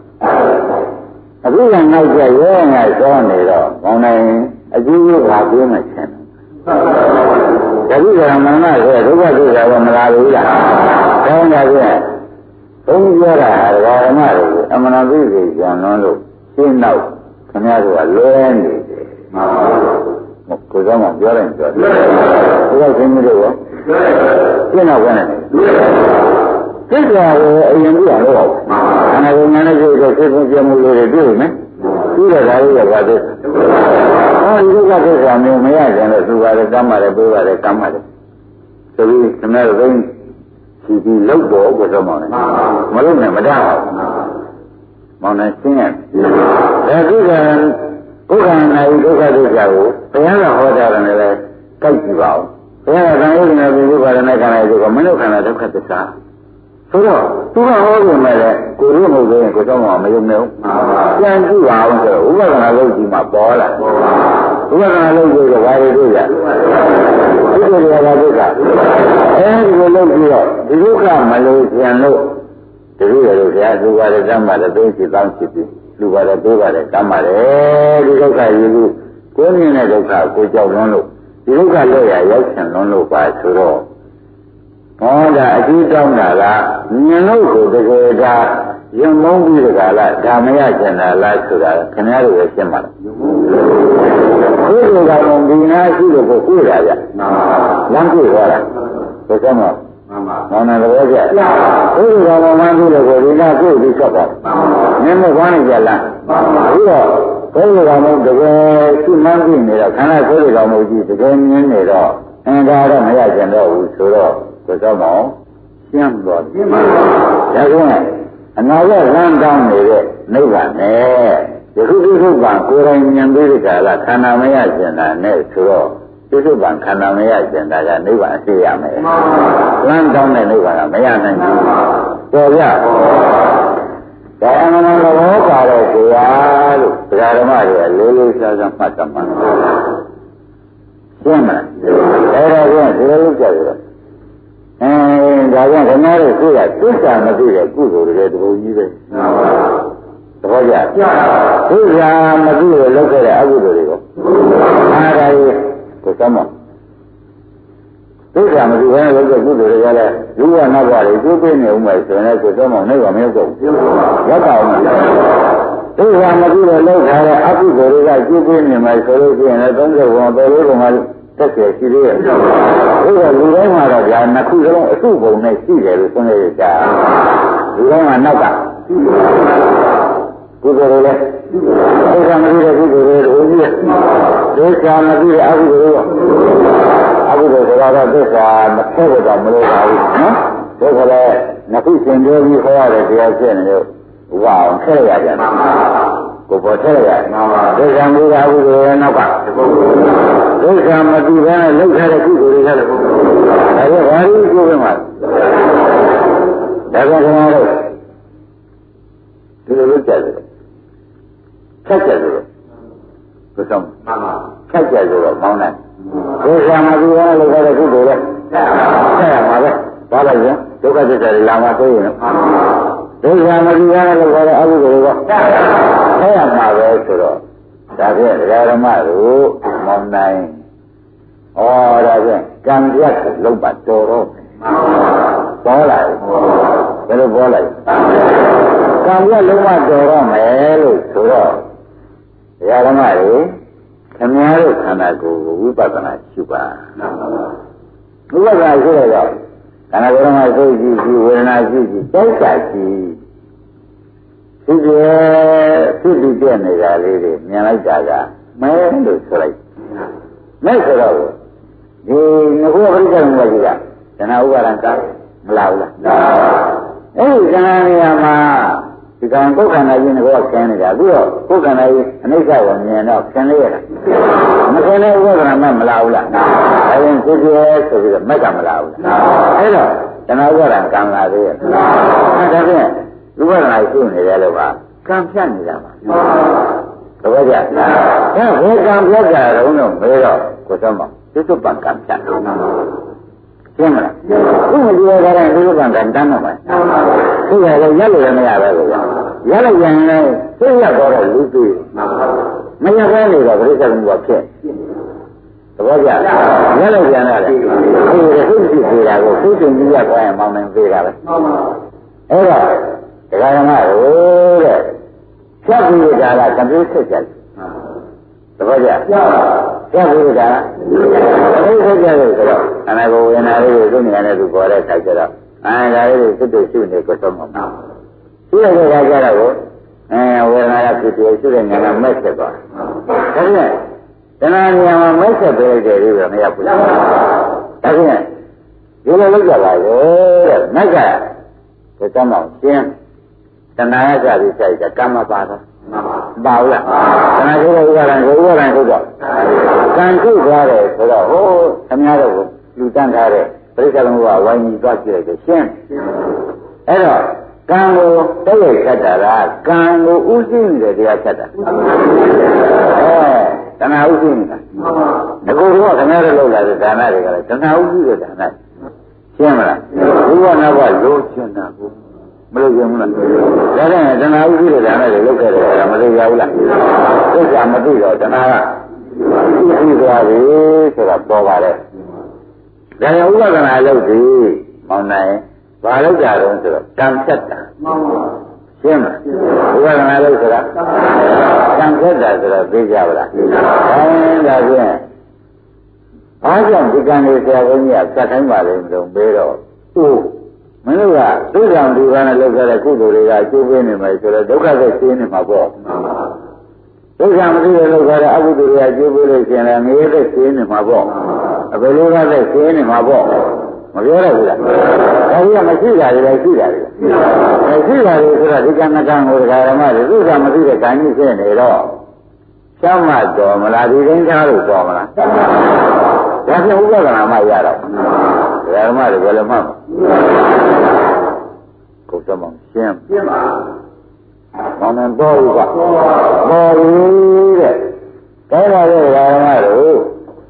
အခုကနောက်ကျရောရတာစောနေတော့ဘောင်းနိုင်အကြည့်ရပါပြင်းမှချင်တယ်ဒါကြည့်ကြမနာဆိုဒုက္ခသစ္စာကမလာဘူးလားကောင်းတာပြည့်ဘုန်းကြီးပြောတာဓမ္မတွေကိုအမှန်သိစေကြံလို့လို့ရှင်းတော့ခင်ဗျားတို့ကလွဲနေတယ်မှန်ပါဘူးကိုယ်ကမှပြောတယ်ပြောတယ်ဘုရားရှင်ကြီးတို့ရောရှင်းတော့ဘယ်နဲ့သစ္စာကိုအရင်ကြည့်ရတော့ခန္ဓာကိုယ်နဲ့ကြည့်တော့သိဖို့ပြမှုလေးတွေတွေ့မယ်ပြီးတော့ဒါလေးကဘာသစ္စာအဲဒီဒုက္ခသစ္စာမျိုးမရကြလို့သူပါလေကမ်းပါတယ်ပြေးပါတယ်ကမ်းပါတယ်ဆိုပြီးခင်ဗျားတို့သိဒီဒီလောက်တော့ဘုရားမောင်းတယ်မလို့နဲ့မတတ်ပါဘူးမောင်းနေရှင်းရတယ်ဒါကြည့်တယ်ဘုရားနာယဒုက္ခသစ္စာကိုဘုရားကဟောတာလည်းပဲကြိုက်ကြည့်ပါဦးဘုရားကသံဃာ့နဲ့ဘုရားနဲ့ခန္ဓာကိုယ်ကမနုခန္ဓာဒုက္ခသစ္စာဆိုတော့သူကဟောပြန်မယ်လေကိုရုံးဟုတ်ရင်ကိုတော့မယုံနဲ့ပြန်ကြည့်ပါအောင်ဆိုတော့ဥပဒနာလုံးကြီးမှာပေါ်လာဥပဒနာလုံးကြီးကဘာတွေတွေ့ရဒီလိုရတာဒုက္ခအဲဒီလိုလုပ်ပြီးတော့ဒီဒုက္ခမလို့ပြန်လို့တတိယလို့ဘုရားသူပါတဲ့ဓမ္မလည်းသိသိတောင်းဖြစ်ပြီးလူပါတယ်သေးပါတယ်ကမ်းပါတယ်ဒီဒုက္ခရည်ကိုကိုယ်မြင်တဲ့ဒုက္ခကိုကြောက်လွန်းလို့ဒီဒုက္ခလို့ရရောက်ချင်လွန်းလို့ပါဆိုတော့ဟောတာအကြည့်တောင်းတာကမြင်လို့ကိုတကယ်ဒါရင်မုန်းပြီးတကလားဒါမရချင်တာလားဆိုတာခင်ဗျားတို့လည်းရှင်းပါလားဒီလိုကောင်ဒီနာရှိလို့ကိုတွေ့တာဗျလမ်းတွေ့သွားတာဘယ်တော့မှမှန်ပါမှန်တယ်ဘောကျဒီလိုကောင်မှန်းပြီးလို့ကိုဒီနာတွေ့ပြီးချက်သွားနင်းမကွမ်းနေကြလားပြီးတော့ဘယ်လိုကောင်တကယ်ရှိမှန်းပြီးနေတော့ခန္ဓာကိုယ်ကောင်မဟုတ်ကြီးတကယ်မြင်နေတော့အင်္ဂါတော့မရချင်တော့ဘူးဆိုတော့ဘယ်တော့မှရှင်းသွားပြီဒါကြောင့်အနာဂတ်လမ်းတောင်းနေတဲ့နိဗ္ဗာန်နဲ့ယခုဒီခုကကိုယ်တိုင်မြင်ပြီးကြလားခန္ဓာမရကျင်တာနဲ့ဆိုတော့ဒီခုကခန္ဓာမရကျင်တာကနိဗ္ဗာန်အသိရမယ်လမ်းတောင်းတဲ့နိဗ္ဗာန်ကမရနိုင်ဘူးပေါ်ပြဒါအမှန်တော့ဘောပါတော့ကိုရလို့ဗုဒ္ဓဓမ္မတွေကလေးလေးစားစားမှတ်တတ်မှာရှင်းမလားအဲ့ဒါကဒီလိုကြည့်ရတော့အဲဒါကြောင့်ခဏလေးကိုရသစ္စာမသိတဲ့ကုသိုလ်တွေတဘုံကြီးပဲသဘောကျသစ္စာမသိရလောက်ခဲ့တဲ့အကုသိုလ်တွေကိုအားဒါကြီးကိုသမောသစ္စာမသိဘဲလောက်တဲ့ကုသိုလ်တွေကလည်းလူကနောက်ဘဝတွေကျိုးပေးနေဦးမယ်ဆိုရင်ကိုသမောနိုင်ပါမရောက်တော့ဘူးရောက်ပါဦးသစ္စာမသိရလောက်ထားတဲ့အကုသိုလ်တွေကကျိုးပေးနေမယ်ဆိုလို့ရှိရင်လည်းသုံးချက်ဝင်တော်လို့ကတက်ကျရှိသေးရဲ့။ဒါကလူတိုင်းမှာတော့ဗျာနှစ်ခုစလုံးအစုပုံနဲ့ရှိတယ်လို့ဆိုနေကြ။လူတိုင်းမှာနောက်ကကုသိုလ်တွေလည်းဒုက္ခမသိတဲ့ကုသိုလ်တွေတို့ကြီးဒုက္ခမသိတဲ့အကုသိုလ်တွေအကုသိုလ်ဆိုတာတော့ဒုက္ခမဖက်တော့မလို့ပါဘူးနော်။ဒုက္ခလည်းနှစ်ခုရှင်ပြောပြီးခေါ်ရတဲ့တရားဖြစ်နေလို့ဝါအောင်ဆက်ရကြတယ်။ကိုပေါ်ထည့်ရမှာပါဒုက္ခမူရာဟုဆိုရင်နောက်ကဒုက္ခမတူဘဲနဲ့လောက်ထားတဲ့ကုသိုလ်တွေကလည်းဒါကဘာလို့ပြောပြမှာဒါကကျွန်တော်တို့ဒီလိုလုပ်ကြတယ်ဖြတ်ကြတယ်ဘယ်ဆောင်မှန်ပါဖြတ်ကြဆိုတော့မောင်းတယ်ဒုက္ခမတူဘဲနဲ့လောက်ထားတဲ့ကုသိုလ်တွေဆက်ရမှာပဲဘာလို့လဲဒုက္ခသစ္စာတွေလာမှသိရင်ဒုက္ခမတူဘဲနဲ့လောက်ထားတဲ့အကုသိုလ်တွေကဆက်ရမှာပဲဆိုတော့ဒါဖြင့်ဓမ္မတို့မောင်းနိုင်ဩဒါဖြင့်ကံပြတ်လုံးပါတော်တော့ပေါ်လာဘယ်လိုပေါ်လာကံပြတ်လုံးပါတော်တော့မယ်လို့ဆိုတော့ဓမ္မတွေခင်ဗျားတို့ခန္ဓာကိုယ်ကိုဝိပဿနာရှုပါဝိပဿနာရှုရတော့ခန္ဓာကိုယ်မှာသိရှိရှိဝေဒနာရှိရှိတိုက်တာရှိဖြစ်ပြဖြစ်ပြီးပြနေတာလေးတွေမြင်လိုက်တာကမဲလို့ဆိုလိုက်မဲဆိုတော့ဒီငါကပရိစ္ဆေသမုပ္ပါဒ်ကြီးကဇဏဥပါဒံကားမလားဘူးလားအဲ့ဒီဇဏနေရာမှာဒီကံကိုယ်ခန္ဓာကြီးကခင်းနေတာပြီးတော့ကိုယ်ခန္ဓာကြီးအနိစ္စကိုမြင်တော့ခင်းလေးရတာမခင်းတဲ့ဥပဒနာမမလားဘူးလားအဲရင်ဖြစ်ပြဆိုပြီးတော့မက်ကမလားဘူးလားအဲ့တော့ဇဏဥပါဒံကံလာသေးရဲ့အဲဒါဖြင့်ဥပဒနာရှိနေတယ်လို့ပါကံဖြတ်နေတာပါသဘောကျအဲဘယ်ကံဖြတ်ကြတော့တော့မေးတော့ကိုယ်သမသစ္စုပ္ပံကံဖြတ်ရှင်းမလားဥမဒီရတဲ့သစ္စုပ္ပံကံတန်းတော့ပါသူကလည်းရက်လို့လည်းမရပဲကွာရက်လိုက်ရင်လည်းသိရတော့လူသေးမရဘဲနေတော့ပြိဿသမုပ္ပါဖြစ်သဘောကျရက်လိုက်ပြန်ရတယ်ဒီသိသိသေးတာကိုသိသိကြီးရသွားရင်မောင်းနေသေးတာပဲအဲ့တော့တရားဓမ္မတို့တဲ့ဖြတ်ပြီးကြတာကတိဆက်ကြတယ်သဘောကျဖြတ်ပြီးကြတာကတိဆက်ကြတယ်ဆိုတော့အနာကိုဝေဒနာလေးကိုသိနေတယ်သူပေါ်တဲ့ခိုက်ကြတော့အဲဒါလေးကိုစစ်တူရှုနေကိုသုံးမှာရှုရတဲ့အခါကျတော့အဲဝေဒနာကဖြစ်ပြီးရှုတဲ့ဉာဏ်ကမဲ့ဆက်သွားဒါဖြင့်တဏှာဉာဏ်မှာမဲ့ဆက်ပေးတယ်လို့မရဘူးဒါဖြင့်ဒီလိုလုပ်ကြပါလေတဲ့မက်ကဒီကမောင်ရှင်းတဏှာကကြပြီးစိုက်တာကမ္မပါတော့ပါဘူးလားတဏှာကိုဥပါဒံကိုဥပါဒံကိုတော့ကံခုသွားတယ်ဆိုတော့ဟိုအများတော့လူတန်းထားတဲ့ပြိဿသမုပ္ပါဒ်ဝိုင်းကြီးသွားကြည့်လိုက်တော့ရှင်းအဲ့တော့ကံကိုတည့်ရခတ်တာလားကံကိုဥသိနေတဲ့တရားခတ်တာအဲတဏှာဥသိနေတာငကိုတော့ခင်ဗျားတို့လောက်လာတဲ့ဒါနတွေကလည်းတဏှာဥသိတဲ့ဒါနရှင်းမလားဘုရားနာဘလို့ရှင်းတာကိုမလို့ကြဘူးလားဒါနဲ့တဏှာဥသိတဲ့ဒါနတွေလောက်ခဲ့တယ်ကမလို့ရဘူးလားသိစ္စာမသိတော့တဏှာကဥသိသွားပြီဆိုတာပေါ်ပါလေဒါကြောင့်ဥပဒနာလုပ်ပြီးမောင်းနိုင်ဘာလုပ်ကြတော့ဆိုတော့ကံဖြတ်တာမှန်ပါရှင်းမလားဥပဒနာလုပ်ဆိုတာကံဖြတ်တာဆိုတော့သိကြပါလားအဲဒါဖြင့်ဘာကြောင့်ဒီကံလေးဆရာဘုန်းကြီးကစက်တိုင်းပါလိမ့်မလို့ပြီးတော့ဥမင်းတို့ကသိကြံဒီကံနဲ့လုပ်ကြတဲ့ကုသိုလ်တွေကအကျိုးပေးနေမယ်ဆိုတော့ဒုက္ခသက်ရှင်းနေမှာပေါ့ဒုက္ခမသိရလို့ကြတဲ့အကုသိုလ်တွေအကျိုးပေးလို့ရှင်လည်းငြိသက်ရှင်းနေမှာပေါ့အဘယ်လိုကသက်ရှင်းနေမှာပေါ့မပြောရဘူးလားဒါကြီးကမရှိတာတွေလည်းရှိတာတွေမရှိတာတွေဆိုတော့ဒီကံကံကိုဒကာဓမ္မတွေသူကမသိတဲ့ကံကြီးဖြစ်နေတော့ချမ်းမတော်မလားဒီတိုင်းသားလို့တော်မလားဒါဖြင့်ဥပဒနာမှရတော့ဒကာဓမ္မတွေဘယ်လိုမှမကိုယ်သမရှင်းရှင်းပါမောင်နှံတော်ဘူးကတော်ပြီတဲ့ဒါပါလေဒကာဓမ္မတို့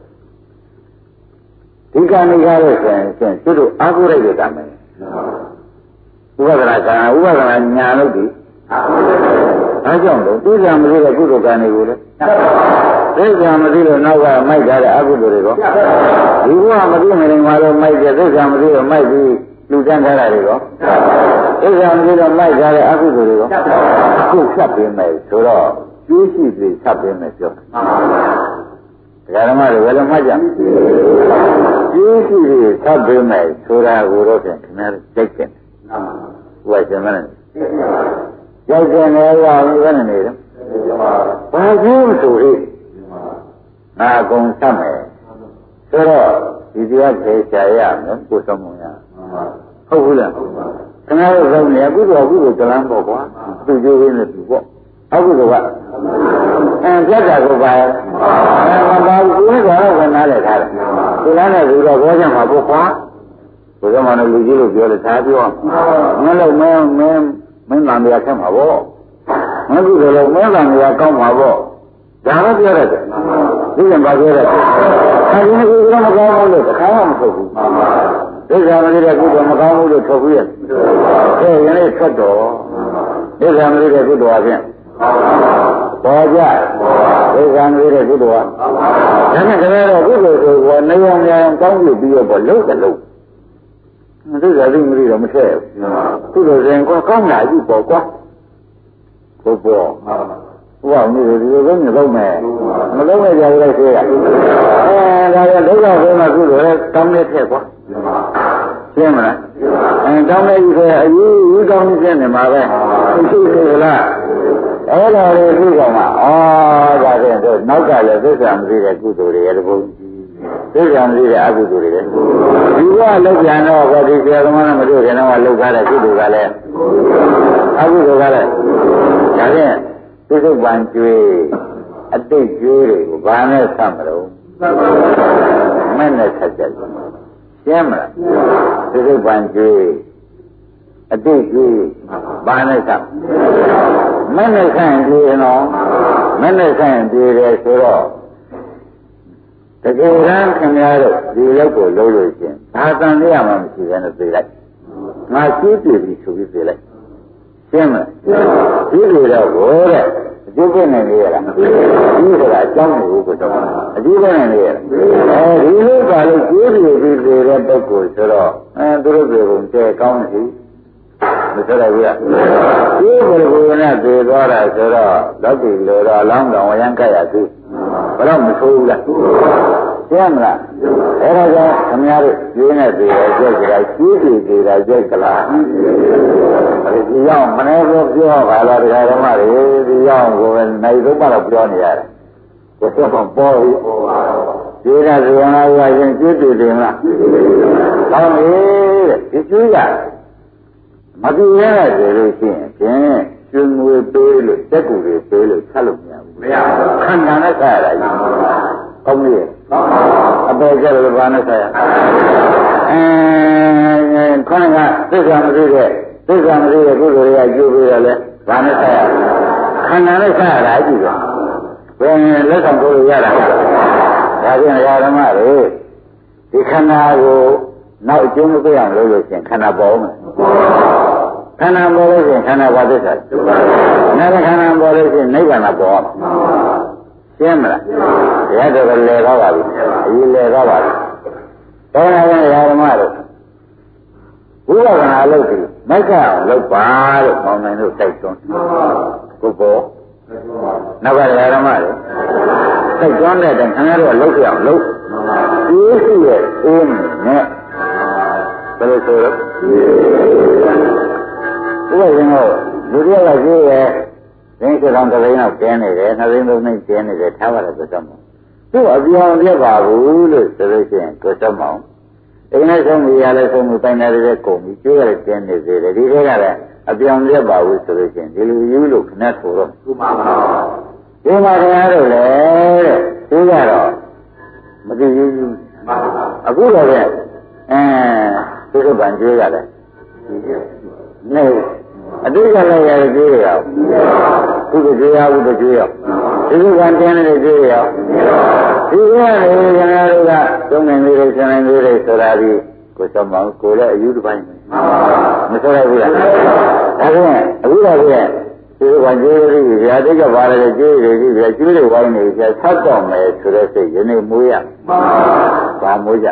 ဒီကံနေကားလို့ဆိုရင်ရှင်သူတို့အာဟုလိုက်ကြမယ်ဥပဒနာကံဥပဒနာညာလို့ဒီအဲကြောင့်လို့သိကြမသိတဲ့ကုသိုလ်ကံတွေကိုလေသိကြမသိလို့နောက်ကမိုက်ကြတဲ့အကုသိုလ်တွေကောဒီဘုရားမသိမနေမှာလို့မိုက်ကြသိကြမသိလို့မိုက်ပြီးလူတန်းထားတာတွေကောသိကြမသိလို့မိုက်ကြတဲ့အကုသိုလ်တွေကောအခုဆက်ပေးမယ်ဆိုတော့ကျိုးရှိပြီးဆက်ပေးမယ်ပြောဓမ္မတွေဘယ်လိုမှကြကျိုးရှိပြီးဆက်ပေးမယ်ဆိုတာကိုတော့ဖြင့်ခင်ဗျားကြိုက်တယ်ဘုရားရှင်မနဲ့ကြိုက်တယ်လည်းရောဘယ်နဲ့နေတော့ဘာကျိုးဆိုဟိငါအကုန်ဆက်မယ်ဆိုတော့ဒီတရားခေချာရမယ်ကိုသုံးမရဟုတ်ဘူးလားခင်ဗျားတို့သုံးနေကုသိုလ်ကုသိုလ်ကလမ်းပေါ့ကွာသူကျိုးရင်းနဲ့သူပေါ့အခုကအဲပြတ်တာကိုပါအဲမပါဘူးကိုယ်ကတော့ဝင်လာတယ်ထားတယ်ဒီလားနဲ့လူတော့ပြောကြမှာပေါ့ကွာဘုရားမနဲ့လူကြီးလို့ပြောတယ်သာပြောမလို့မင်းမင်းမင်းတန်တရားဆက်မှာပေါ့မင်းကုသိုလ်လို့မင်းတန်တရားကောင်းမှာပေါ့ဒါတော့ပြောရတယ်ဒီကံပါပြောရတယ်အဲဒီကုသိုလ်မကောင်းဘူးလို့တခါမှမဟုတ်ဘူးဒိဋ္ဌာမလေးတဲ့ကုသိုလ်မကောင်းဘူးလို့ထုတ်ပြရအဲယနေ့ဆက်တော့ဒိဋ္ဌာမလေးတဲ့ကုသိုလ်အပြင်ပေါ်ကြဒိဋ္ဌာမလေးတဲ့ကုသိုလ်ကဒါနဲ့ခင်ဗျားတို့ကုသိုလ်ဆိုကနေရောင်ရောင်ကောင်းပြီပြီးတော့လို့တယ်လို့မသိကြသိမသိတော့မထည့်ဘူးကုသိုလ်ရင်ကွာကောင်းလာပြီပေါ့ကွာကိုပေါ့ဟောနေဒီလိုလုံးမလုံးမယ်မလုံးနဲ့ကြာလိုက်သေးတာအဲဒါရဒုက္ခဆိုမှကုသိုလ်လည်းကောင်းနေဖြစ်ကွာရှင်းမလားအဲကောင်းနေပြီဆိုရင်အယူယူကောင်းနေနေမှာပဲသိရှိသေးလားအဲ့ဒါလေးပြီးတော့မှဩဒါဖြင့်တို့နောက်ကလည်းသစ္စာမသိတဲ့ကုသိုလ်တွေရဲ့တဘုံသစ္စာမသိတဲ့အကုသိုလ်တွေလည်းဒီကလောက်ပြန်တော့ဘာဒီဆရာသမားနဲ့မတွေ့ခင်တော့လောက်ထားတဲ့ကုသိုလ်ကလည်းအကုသိုလ်ကလည်းဒါဖြင့်သစ္စုပ္ပန်ကျွေးအတိတ်ကျွေးတွေကိုဘာနဲ့ဆက်မလို့မဲ့နဲ့ဆက်ကြတယ်ရှင်းမလားသစ္စုပ္ပန်ကျွေးအတိတ်ကျွေးဘာနဲ့ဆက်မဲ့နဲ့ဆက်ရင်ကျွေးနော်မဲ့နဲ့ဆက်ရင်ကျွေးတယ်ဆိုတော့တကယ်တမ်းခင်ဗျားတို့ဒီလောက်ကိုလုံးလို့ရှင်ဘာတန်ရမှမရှိဘဲနဲ့သိလိုက်ငါရှိပြီပြီဆိုပြီးသိလိုက်ရှင်းမလားဒီလိုတော့ဘိုးတဲ့အကျိုးပြနေလေရလားဒီဆိုတာအကြောင်းကိုကိုတော့အကျိုးပြနေလေရအဲဒီလိုပါလို့ကျိုးပြီပြီးတဲ့ပုဂ္ဂိုလ်ဆိုတော့အဲသူတို့ပြောကုန်တဲ့ကောင်းစီမဆိုရဘူးလားဒီဘယ်လိုနဲ့ပြေသွားတာဆိုတော့လောကီလိုတော့အလောင်းတော်ဝရမ်းကြရသေးဘယ်တော့မဆိုးဘူးလားရှင်းမလားအဲဒါကြောင့်ခင်ဗျားတို့ကျင်းနေသေးတယ်ကြိုက်ကြတာကြီးပြီသေးတာကြိုက်ကလားဒီရောက်မနေ့ကပြောပါလားတရားဓမ္မတွေဒီရောက်ကိုပဲနိုင်တော့မှတော့ပြောနေရတယ်ကိုယ်တော့ပေါ်ပြီဒီရဇဝနာဝါရင်ကျိုးတည်တယ်မလားကောင်းပြီတဲ့ဒီကျိုးရမကြည့်ရတဲ့ဆိုလို့ရှိရင်ဖြင့်ကျွငွေပေးလို့တက်ကူတွေပေးလို့ဆက်လို့မရဘူးမရဘူးခန္ဓာနဲ့ဆက်ရတာကြီးကောင်းပြီအပေကျတော့ဘာနဲ့ဆက်ရအဲခန္ဓာကသစ္စာမသိတဲ့သစ္စာမသိတဲ့ကုသိုလ်တွေကကျိုးပေးရလဲဘာနဲ့ဆက်ရခန္ဓာနဲ့ဆက်ရတာကြည့်တော့ဘယ်လက်ဆောင်ကိုရတာဒါပြန်ဓမ္မတွေဒီခန္ဓာကိုနောက်အကျိုးမပေးအောင်လုပ်လို့ရှိရင်ခန္ဓာပေါ်မယ်ခန္ဓာပေါ်လို့ရှိရင်ခန္ဓာဘာသစ္စာနာမ်ခန္ဓာပေါ်လို့ရှိရင်နိဗ္ဗာန်ပေါ်ရှင်းမလားတရားတော်ကလဲတော့ပါပြီအရင်လဲတော့ပါပြီတောင်းရတဲ့ဓမ္မတို့ဝိပဿနာလုပ်ပြီးမိုက်အောင်လုပ်ပါလို့မောင်နိုင်တို့တိုက်တွန်းကိုပေါ်နောက်ကဓမ္မတွေတိုက်တွန်းတဲ့တိုင်ခင်ဗျားတို့ကလုပ်ပြအောင်လုပ်ဒီရှိရဲ့အင်းနဲ့ဘယ်လိုဆိုလဲဥပဒေကလူတွေကရှိရဲ့ရင်းစံတော်တိုင်းတော့ကျင်းနေတယ်နှစ်သိန်းသုံးသိန်းကျင်းနေတယ်ထားပါတယ်ဆိုတော့သူ့အပြောင်းပြပါဘူးလို့ဆိုလို့ရှိရင်ကိုစမောင်အိမ်နဲ့ဆုံးနေရလဲဆုံးမှုတိုင်တယ်တဲ့ကုန်ပြီးကျွေးရကျင်းနေသေးတယ်ဒီထဲကလည်းအပြောင်းပြပါဘူးဆိုလို့ရှိရင်ဒီလိုယူလို့ခနဲ့ဆိုတော့ဒီမှာဒီမှာခင်ဗျားတို့လေတဲ့သိကြတော့မသိဘူးအခုတော့ကအဲသူတို့ဗန်ကျွေးရတယ်နေအတိတ်ကလည်းရကြွေးရအောင်သူကကြွေးရဘူးတကြွေးရဒီလိုကတင်းနေကြွေးရဒီကလည်းခင်ဗျားတို့ကသုံးနေနေတယ်ဆင်းနေနေတယ်ဆိုတာဒီကိုစမောင်းကိုလည်းအယူတစ်ပိုင်းမဆိုရဘူးလားဒါဖြင့်အခုတော့ဖြင့်ဒီကကြွေးရည်ဗျာတိတ်ကပါလေကြွေးရည်ကြီးဗျာကျွေးတွေဝိုင်းနေဗျာဆက်တော့မယ်ဆိုတဲ့စိတ်ယနေ့မွေးရဘာမွေးကြ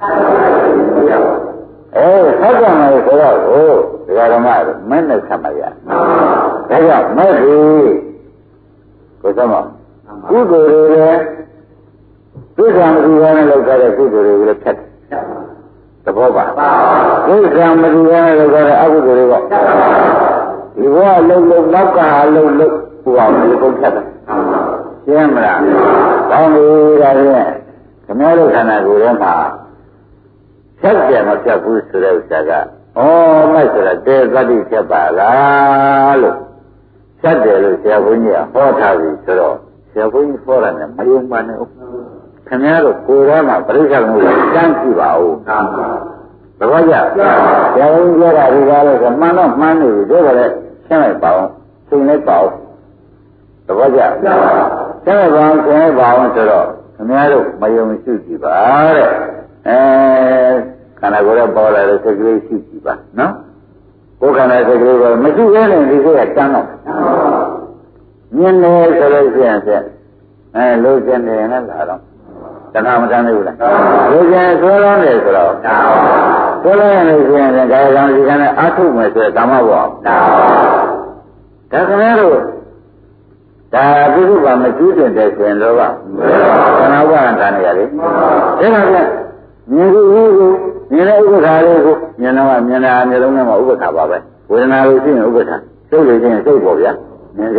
အဲဆက်ကြမယ်ဆိုတော့ဟိုဒကာဓမ္မတို့မင်းနဲ့ဆက်မရဒါကြောင့်မဲ့ပြီကိုသမကုသိုလ်တွေလည်းသိက္ခာမတူဘဲနဲ့လောက်ကြတဲ့ကုသိုလ်တွေကိုလည်းဖြတ်တယ်သဘောပါသိက္ခာမတူဘဲနဲ့လောက်ကြတဲ့အကုသိုလ်တွေကဒီဘဝလုံးလုံးနောက်ကလုံးလုံးဟိုအောင်ဒီကုန်ဖြတ်တယ်ရှင်းမလားကောင်းပြီဒါဖြင့်ခမဲတို့ခန္ဓာကိုယ်ထဲမှာဖြတ်တယ်မဖြတ်ဘူးဆိုတဲ့ဥစ္စာကဩမိုက်ဆိုတာတေသတိဖြတ်ပါလားလို့ဖြတ်တယ်လို့ဆရာဘုန်းကြီးကဟောထားပြီဆိုတော့ဆရာဘုန်းကြီးဟောတာနဲ့မယုံမှန်းနဲ့ခင်ဗျားတို့ကိုယ်ထဲမှာပြိဿမှုကိုစမ်းကြည့်ပါဦးသဘောကျဆရာဘုန်းကြီးပြောတာဒီကားလို့ဆိုမှန်တော့မှန်နေပြီဒါကလည်းရှင်းလိုက်ပါအောင်ရှင်းလိုက်ပါအောင်သဘောကျရှင်းလိုက်ပါအောင်ရှင်းလိုက်ပါအောင်ဆိုတော့ခင်ဗျားတို့မယုံရှိကြည့်ပါတဲ့အဲခန္ဓာကိုယ်ရဲ့ပေါ်လာတဲ့စိတ်ကလေးရှိကြည့်ပါနော်ကိုယ်ခန္ဓာစိတ်ကလေးကမရှိသေးရင်ဒီစိတ်ကတန်းတော့မြင်တယ်ဆိုလို့ရှိရင်ဆက်အဲလို့ကျင်နေရင်လည်းလာတော့တဏှာမတန်းသေးဘူးလားလို့ကျင်ဆိုးလုံးတယ်ဆိုတော့ဆိုးလုံးရင်လို့ရှိရင်ကာယကံဒီကံနဲ့အာထုမယ်ဆိုတဲ့ကာမဘဝဒါခင်ဗျားတို့ဒါပြုစုပါမကျူးတင်တယ်ဆိုရင်တော့ကခန္ဓာဝါဒတန်နေရလေအဲ့ဒါကမြင်ကြည့်ဘူးမြင်တဲ့ဥပ္ပခါလေးကိုမြင်တော့မြင်တာမျိုးလုံးနဲ့မှဥပ္ပခါပါပဲဝေဒနာလို့ရှိရင်ဥပ္ပခါစိတ်လို့ရှိရင်စိတ်ပေါ့ဗျာမြင်စိတ်ပေါ့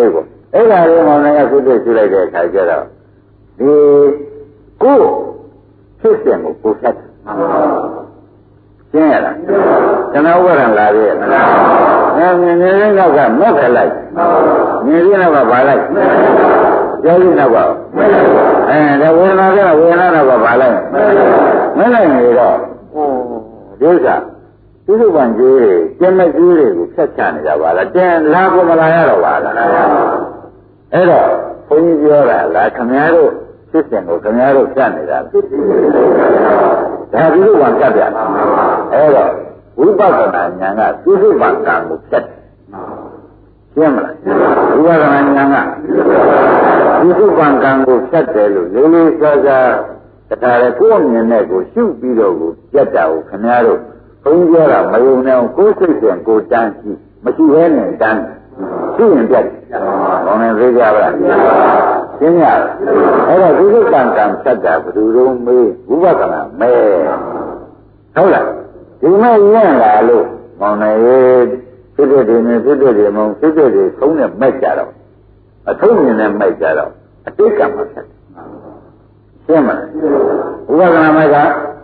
အဲ့ဒါလေးမောင်နဲ့ကုသိုလ်ရှိလိုက်တဲ့အခါကျတော့ဒီကိုဖြစ်စဉ်ကိုကိုဖြတ်တယ်ရှင်းရလားကျွန်တော်ဥပဒေလာပြီမလားအဲမြင်နေနောက်ကမက်ဖက်လိုက်မြင်ရနောက်ကဘာလိုက်ကြောက်ရနောက်ကအဲဒါဝေဒနာကဝေဒနာနောက်ကဘာလိုက်မလိုက်နေတော့ဒီဥစ္စာသူတို့ကကြီးတွေကျမကြီးတွေကိုဖြတ်ချနေတာပါလားတင်လာကိုမလာရတော့ပါလားအဲ့တော့ဘုန်းကြီးပြောတာလားခင်ဗျားတို့ဖြစ်စဉ်ကိုခင်ဗျားတို့ဖြတ်နေတာဒါဒီလိုကဖြတ်ပြအဲ့တော့ဝိပဿနာဉာဏ်ကသုစုပန်ကံကိုဖြတ်တယ်ရှင်းမလားဝိပဿနာဉာဏ်ကသုစုပန်ကံကိုဖြတ်တယ်လို့လေးလေးစားစားတခါလေကိုယ်မြင်တဲ့ကိုရှုပြီးတော့ကိုပြတ်တာကိုခင်ဗျားတို့ဘုန်းကြီးပြောတာမယုံနဲ့ကိုယ်စိတ်ပြန်ကိုတန်းရှိမရှိဘဲနဲ့တန်းရှိရင်ပြတ်ဘောင်းနေသေးကြပါလားရှင်းရအဲ့တော့သုစုပန်ကံဖြတ်တာဘယ်သူတို့မေးဝိပဿနာမဲဟုတ်လားဒီမဲ့ညံ့လာလို့မောင်နေဖြစ်တဲ့ဒီနဲ့ဖြစ်တဲ့ဒီမောင်ဖြစ်တဲ့ဒီသုံးနဲ့မဲ့ကြတော့အထုံးမြင်နဲ့မဲ့ကြတော့အတိတ်ကမှဖြစ်တယ်ရှင်းမလားဥပဒနာမဲ့က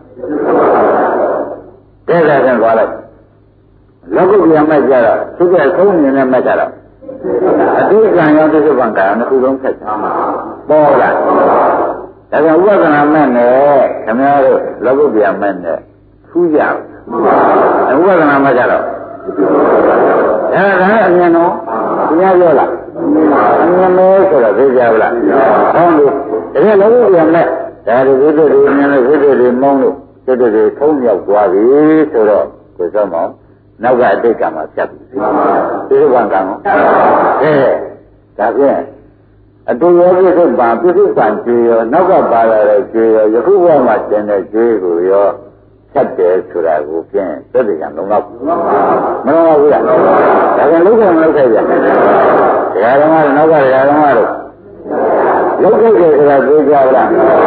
တဲ့တဲ့နဲ့သွားလိုက်လောကုတ္တရာမဲ့ကြတော့ဖြစ်တဲ့အထုံးမြင်နဲ့မဲ့ကြတော့အတိတ်ကံရောသုဘံကံနှစ်ခုလုံးဖြစ်တယ်ပေါ်လာဒါကြောင့်ဥပဒနာမဲ့နဲ့ခင်ဗျားတို့လောကုတ္တရာမဲ့နဲ့ထူးကြဥပဒနာမကြတော့အဲ့ဒါအမြင်တော့သူများပြောလားအမြင်မဲဆိုတော့သိကြဘူးလားဟောလို့တကယ်လုံးဝပြန်မဲ့ဒါတွေသိတဲ့တွေမြင်လို့သိတဲ့တွေမုန်းလို့သိတဲ့တွေထုံးရောက်သွားပြီဆိုတော့ကိုစောမောင်နောက်ကအတိတ်ကမှာဖြတ်ပြီသိတဲ့ဘံကံကိုအဲဒါဖြင့်အတူရောပြစ္ဆုတ်ပံပြစ္ဆုတ်ပံကျွေရောနောက်ကပါလာတဲ့ကျွေရောယခုဘဝမှာကျင်တဲ့ကျွေကိုရောဖြတ်တယ်ဆိုတာကိုဖြင့်သက်သေကလုံလောက်မလုံလောက်ဘူးလားဒါပြန်လုံးဝမလုပ်ခဲ့ပြန်ဒကာတော်ကနောက်ကဒကာတော်ကတော့လုပ်ခဲ့တယ်ဆိုတာသိကြလားဒါ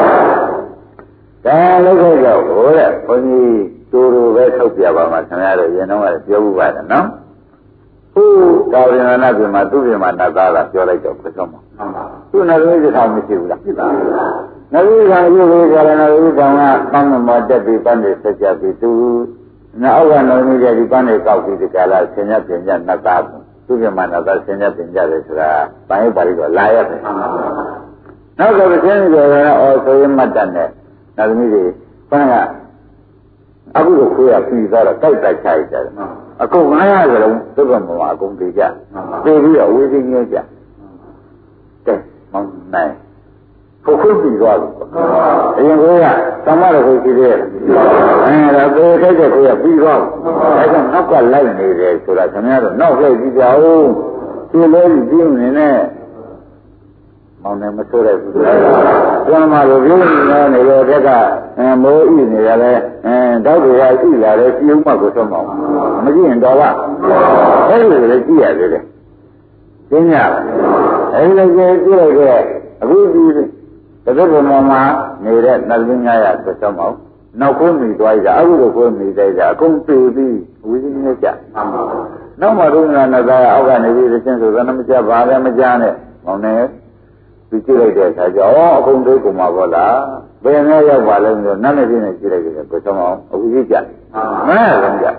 လုပ်ခဲ့တော့ဟိုတဲ့ဘုန်းကြီးတူတူပဲထုတ်ပြပါမှာခင်ဗျားတို့ရင်တော့ပြောမှုပါတယ်နော်ဟုတ်ကာဝိနနာပြင်မှာသူ့ပြင်မှာနတ်သားကပြောလိုက်တော့ခွဆုံးမှာသူ့နယ်လေးတစ်ထောင်မရှိဘူးလားဖြစ်ပါဘူးနဗိဓာန်ရုပ်ရေးကြတယ်နဗိဓာန်ကပန်းမောတက်ပြီးပန်းနေဆက်ကြပြီးသူနောက်ကလုံးနေတဲ့ဒီပန်းနေကောက်ပြီးဒီကလာဆင်ញပြင်ညနတ်သားသူ့ပြင်မှာနတ်သားဆင်ញပြင်ကြတယ်ဆိုတာပန်းရုပ်ပါဠိတော့လာရတယ်နောက်ကပြင်းကြတယ်အော်ဆိုရင်မတ်တတ်နဲ့နောက်သမီးတွေဘန်းကအခုလိုခွေးကပြီးသွားတော့တိုက်တိုက်ချလိုက်ကြတယ်အကုန်ငါးရာစလုံးသုဘမောအကုန်ပြေကြပြေပြီးတော့ဝေသိငြိကြတဲ့မောင်းနိုင်ကိုခွင့်ပြီးသွားပြီအရင်ကသမရကိုရှိသေးတယ်အဲဒါကိုထိုက်တဲ့ကိုကပြီးသွားပြီဒါကြောင့်နောက်ကလိုက်နေတယ်ဆိုတာခင်ဗျားတို့နောက်လိုက်ကြည့်ကြအောင်ဒီလိုကြည့်နေနဲ့မောင်းနေမဆိုးတဲ့ဘူးကျမ်းမာလို့ပြင်းနေနေတော့တက်ကမိုးဤနေရလဲအဲတောက်တွေကရှိလာတယ်ပြုံးမှကိုဆုံးမအောင်မကြည့်ရင်တော့လားအဲ့လိုလေကြည့်ရသေးတယ်ရှင်းရအဲ့လိုကြည့်ကြည့်လိုက်တဲ့အခုဒီတက္ကသိုလ်မှာနေတဲ့နတ်လူငါးရာကိုဆုံးမအောင်နောက်ကိုမိသွားကြအခုလိုကိုမိတဲ့ကြအကုန်ပြေပြီးဝိသင်းနေကြနောက်မှရုံနာနတ်သားအောက်ကနေပြီးသင်ဆိုတော့မကြပါလည်းမကြနဲ့မောင်နေဒီကြည့်လိုက်တဲ့အခါကျတော့အကုန်သေးကုန်မှာပေါ့လားဘယ်နဲ့ရောက်ပါလဲဆိုတော့နတ်နဲ့ပြင်းနဲ့ကြည့်လိုက်ကြတယ်ကိုဆုံးအောင်အခုကြည့်ကြမင်းလည်းကြ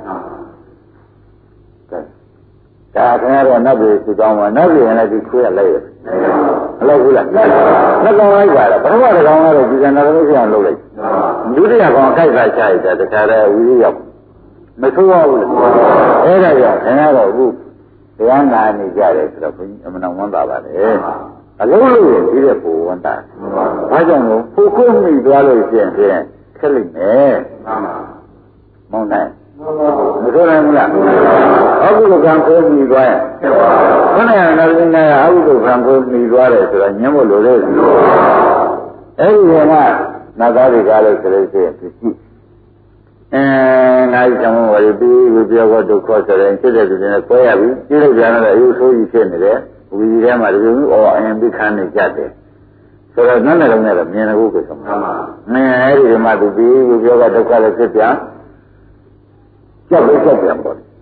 ဒါခင်ဗျားတို့နတ်ပြည်စုတောင်းမှာနတ်ပြည်ရင်လည်းဒီခွေးရလိုက်ရမလိုက်ဘူးလားနှစ်ကောင်လိုက်ပါလားပထမတစ်ကောင်ကတော့ဒီကနေ့လို့ပြောင်းလုပ်လိုက်ဒုတိယကောင်ကိုက်စားချလိုက်တယ်တခါတည်းဝီးရောက်မဆိုးရဘူးလားအဲ့ဒါကြောင့်ခင်ဗျားတို့အခုတရားနာနေကြတယ်ဆိုတော့ဘုန်းကြီးအမှန်တော်ဝမ်းသာပါလေအလုံးလို့ရဒီတဲ့ပူဝန်တာဘာကြောင့်လို့ကိုကိုမိသွားလို့ရှိရင်ဖြင့်ခက်လိမ့်မယ်မောင်းနိုင်မဆိုနိုင်ဘူးလားအခုလိုကံကိုမိသွားရင်ခဏရနာရင်းနဲ့အခုလိုကံကိုမိသွားတယ်ဆိုတာညှင်းဖို့လိုလေအဲ့ဒီကနတ်သားတွေကလည်းဆိုလို့ရှိရင်သူကြည့်အဲနိုင်ဆောင်ဝရပြီးပြောတော့ဒုက္ခဆိုရင်ဖြစ်တဲ့ဒီနဲ့ဆွဲရပြီကြည့်လိုက်ကြတော့အယူဆိုးကြီးဖြစ်နေတယ်ဝီထဲမှာဒီလိုမျိုးအော်အရင်ပြီးခန်းနေကြတယ်ဆိုတော့နားနဲ့လုံးနဲ့တော့မြင်တယ်ကိုဆိုမှန်ပါမင်းအဲဒီမှာသူပြီးပြောကဒုက္ခလည်းဖြစ်ပြန်ကြောက်လို့ကြောက်ပြန်ပေါ့မှ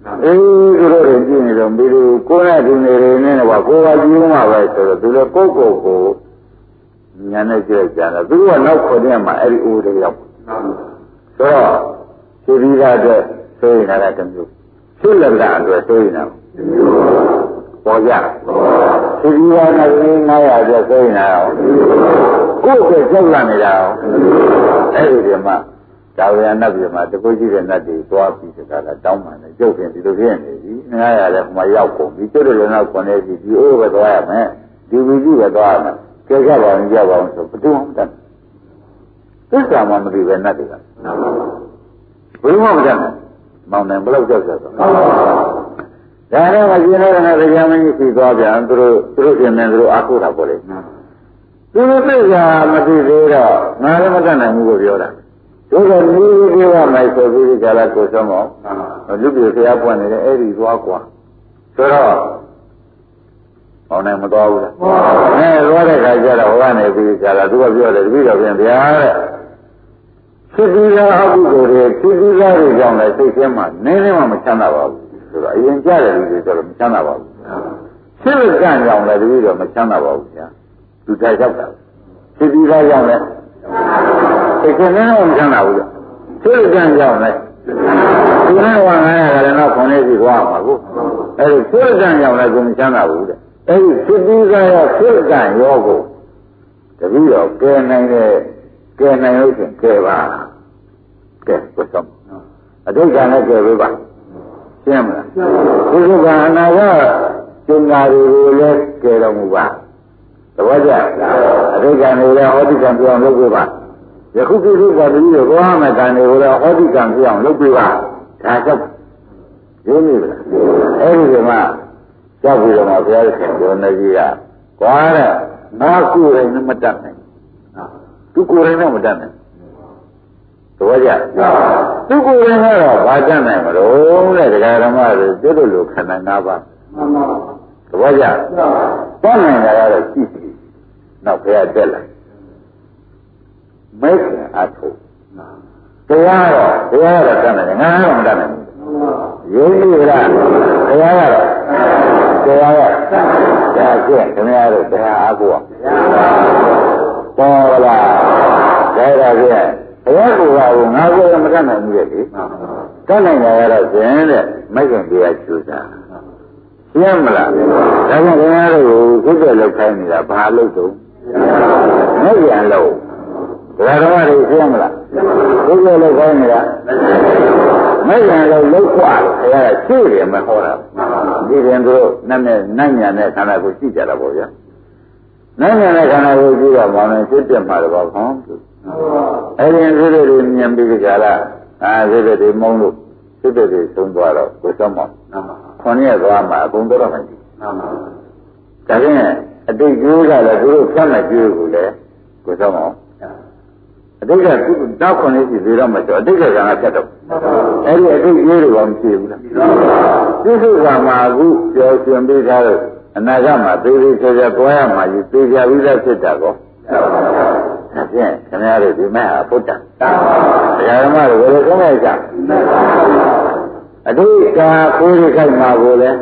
အေးသူတို့တွေကြည့်နေတော့ဒီလိုကိုယ်နဲ့ဒီနေနေနဲ့ကကိုယ်ကကြည့်မှပဲဆိုတော့သူလည်းကိုယ့်ကိုယ်ကိုညာနဲ့ကြည့်ကြတယ်သူကနောက်ခေါ်တဲ့မှာအဲ့ဒီအိုးတွေရောက်ဆိုတော့ခြေပြီးသားအတွက်ဆိုရင်လည်းတမျိုးခြေလက်လက်အတွက်ဆိုရင်လည်းပေါ်ကြခြေပြီးသားနဲ့ငါးရာအတွက်ဆိုရင်လည်းကိုယ့်ကိုကြောက်လာနေတာအဲ့ဒီဒီမှာဒါဝရဏတ်ပြည်မှာတကူကြီးတဲ့နတ်တွေသွားပြီးတကလားတောင်းပန်တယ်ကျုပ်ပြင်ဒီလိုဖြစ်နေပြီငါရလည်းဟိုမှာရောက်ကုန်ပြီကျုပ်တို့လည်းနောက်ခွန်နေပြီဒီအိုးပဲသွားရမယ်ဒီဝီကြီးပဲသွားရမယ်ကြည့်ကြပါဦးကြပါဦးဆိုဘယ်သူမှမတတ်သစ္စာမှမသိပဲနတ်တွေကဘယ်သူမှမတတ်ဘူးမောင်တယ်ဘယ်လောက်ကြောက်ကြတော့ဒါနဲ့မကျင်းတဲ့ငါတရားမင်းကြီးစီသွားပြန်သူတို့သူတို့ပြင်နေသူတို့အားကိုးတာပေါ့လေသူတို့သိကြမသိသေးတော့ငါလည်းမတတ်နိုင်ဘူးကိုပြောတာတို့ကနည်းနည်းကမိုက်ဆိုပြီးကြလာကိုဆုံးမောလူပြေဆရာပွင့်နေတယ်အဲ့ဒီသွားကွာဆိုတော့ဟောင်းနိုင်မသွားဘူးလားအဲသွားတဲ့ခါကျတော့ဟိုကနေပြီးကြလာသူကပြောတယ်တပည့်တော်ပြန်ဗျာတဲ့ဖြစ်ပြီးသားအကုသိုလ်တွေဖြစ်ပြီးသားတွေကြောင့်လည်းစိတ်ထဲမှာနည်းနည်းမှမချမ်းသာပါဘူးဆိုတော့အရင်ကြားတယ်လူတွေဆိုတော့မချမ်းသာပါဘူးဖြစ်လို့ကံကြောင့်လည်းတပည့်တော်မချမ်းသာပါဘူးဗျာသူထိုင်ရောက်တာဖြစ်ပြီးသားကြောင့်လည်းဒီကနေ့တော့မချမ်းသာဘူးလေသိကြံကြောင်းလေဒီနေ့ကငါရကလည်းတော့ခွန်လေးစီသွားမှာကိုအဲ့ဒီသိကြံကြောင်းလည်းကိုမချမ်းသာဘူးတဲ့အဲ့ဒီသိပြီးသားရသိကြံရောကိုတပည့်တော်ကဲနိုင်တဲ့ကဲနိုင်လို့ရှင်ကဲပါကဲကိုဆုံးအတိတ်ကလည်းကဲပေးပါရှင်းမလားဒီလိုကအနာကကျင်နာတွေကိုလည်းကဲတော်မူပါသဘောကျအတိတ်ကလည်းဟောတိကံပြောင်းလုပ်ပေးပါယခုကိစ္စကတည်းကဘောမတန်တွေကိုတော့ဟောတိကံပြောင်းလုပ်ပေးပါဒါကြောင့်ရင်းနေလားအဲ့ဒီကမှကြောက်ပြီးတော့မှဘုရားရှင်ပြောနေကြီးကကွာတဲ့ငါကိုယ်ရင်မတတ်နိုင်သူကိုယ်ရင်တော့မတတ်နိုင်သဘောကျသူကိုယ်ရင်ကတော့ဘာတတ်နိုင်မလို့တဲ့ဒကာဓမ္မတွေကျွတ်လို့လို့ခန္ဓာ၅ပါးသဘောကျတတ်နိုင်တာကတော့ရှိပြီနောက်ဘုရားတက်လာမိတ်အထုတရားတော့တရားတော့တတ်နိုင်တယ်ငါတော့မတတ်နိုင်ဘူးရင်းနေလားတရားကတော့တရားကဒါကျင့်ခင်ဗျားတို့တရားအားကိုးအောင်ပေါ်လားဒါတော့ကျင့်ဘုရားကိုယ်ကငါကိုယ်မတတ်နိုင်ဘူးလေတတ်နိုင်တာကတော့ကျင့်တဲ့မိတ်တရားကျူတာရှင်းမလားဒါကြောင့်ခင်ဗျားတို့ကိုသိတဲ့လောက်ခိုင်းနေတာဘာလို့တုံးမိတ်ရန်လို့ဒါတော့တွေရှင်းမလားသိတဲ့လောက်ခိုင်းနေတာမိတ်ရန်လို့လောက်ခွာဘုရားကရှင်းတယ်မဟောတာဒီရင်တို့နဲ့နဲ့နိုင်ညာနဲ့ခန္ဓာကိုရှိကြတာပေါ့ဗျာနိုင်ညာနဲ့ခန္ဓာကိုကြည့်တော့မောင်နဲ့ဖြစ်ပြမှာတော့ခေါင်းအဲ့ဒီသိတဲ့တွေမြင်ပြီးကြလားအာသိတဲ့တွေမုန်းလို့သိတဲ့တွေသုံးသွားတော့ကိုစောမောင်ခွန်ရက်သွားမှာအကုန်တော့မှကြည့်ဒါဖြင့်အတိတ်ကျိုးကလည်းသူတို့ဖြတ်မဲ့ကျိုးကိုလည်းကိုစောမောင်အတိတ်ကသူ့တောက်ခွန်လေးစီသေးတော့မှဆိုအတိတ်ကကံကဖြတ်တော့အဲ့ဒီအတိတ်ကျိုးတွေကမရှိဘူးလားသူစုကမှာအခုပြောရှင်ပေးထားလို့အနာဂတ်မှာသေသေးချာချာသွားရမှာကြီးသေချာပြီးသားဖြစ်တာကောဒါဖြင့်ခင်ဗျားတို့ဒီမဲ့ဟာဘုဒ္ဓတရားဓမ္မတွေဘယ်လိုဆုံးလိုက်ကြအတိတ်ကကိုယ်ရိခိုက်မှာကိုလည်း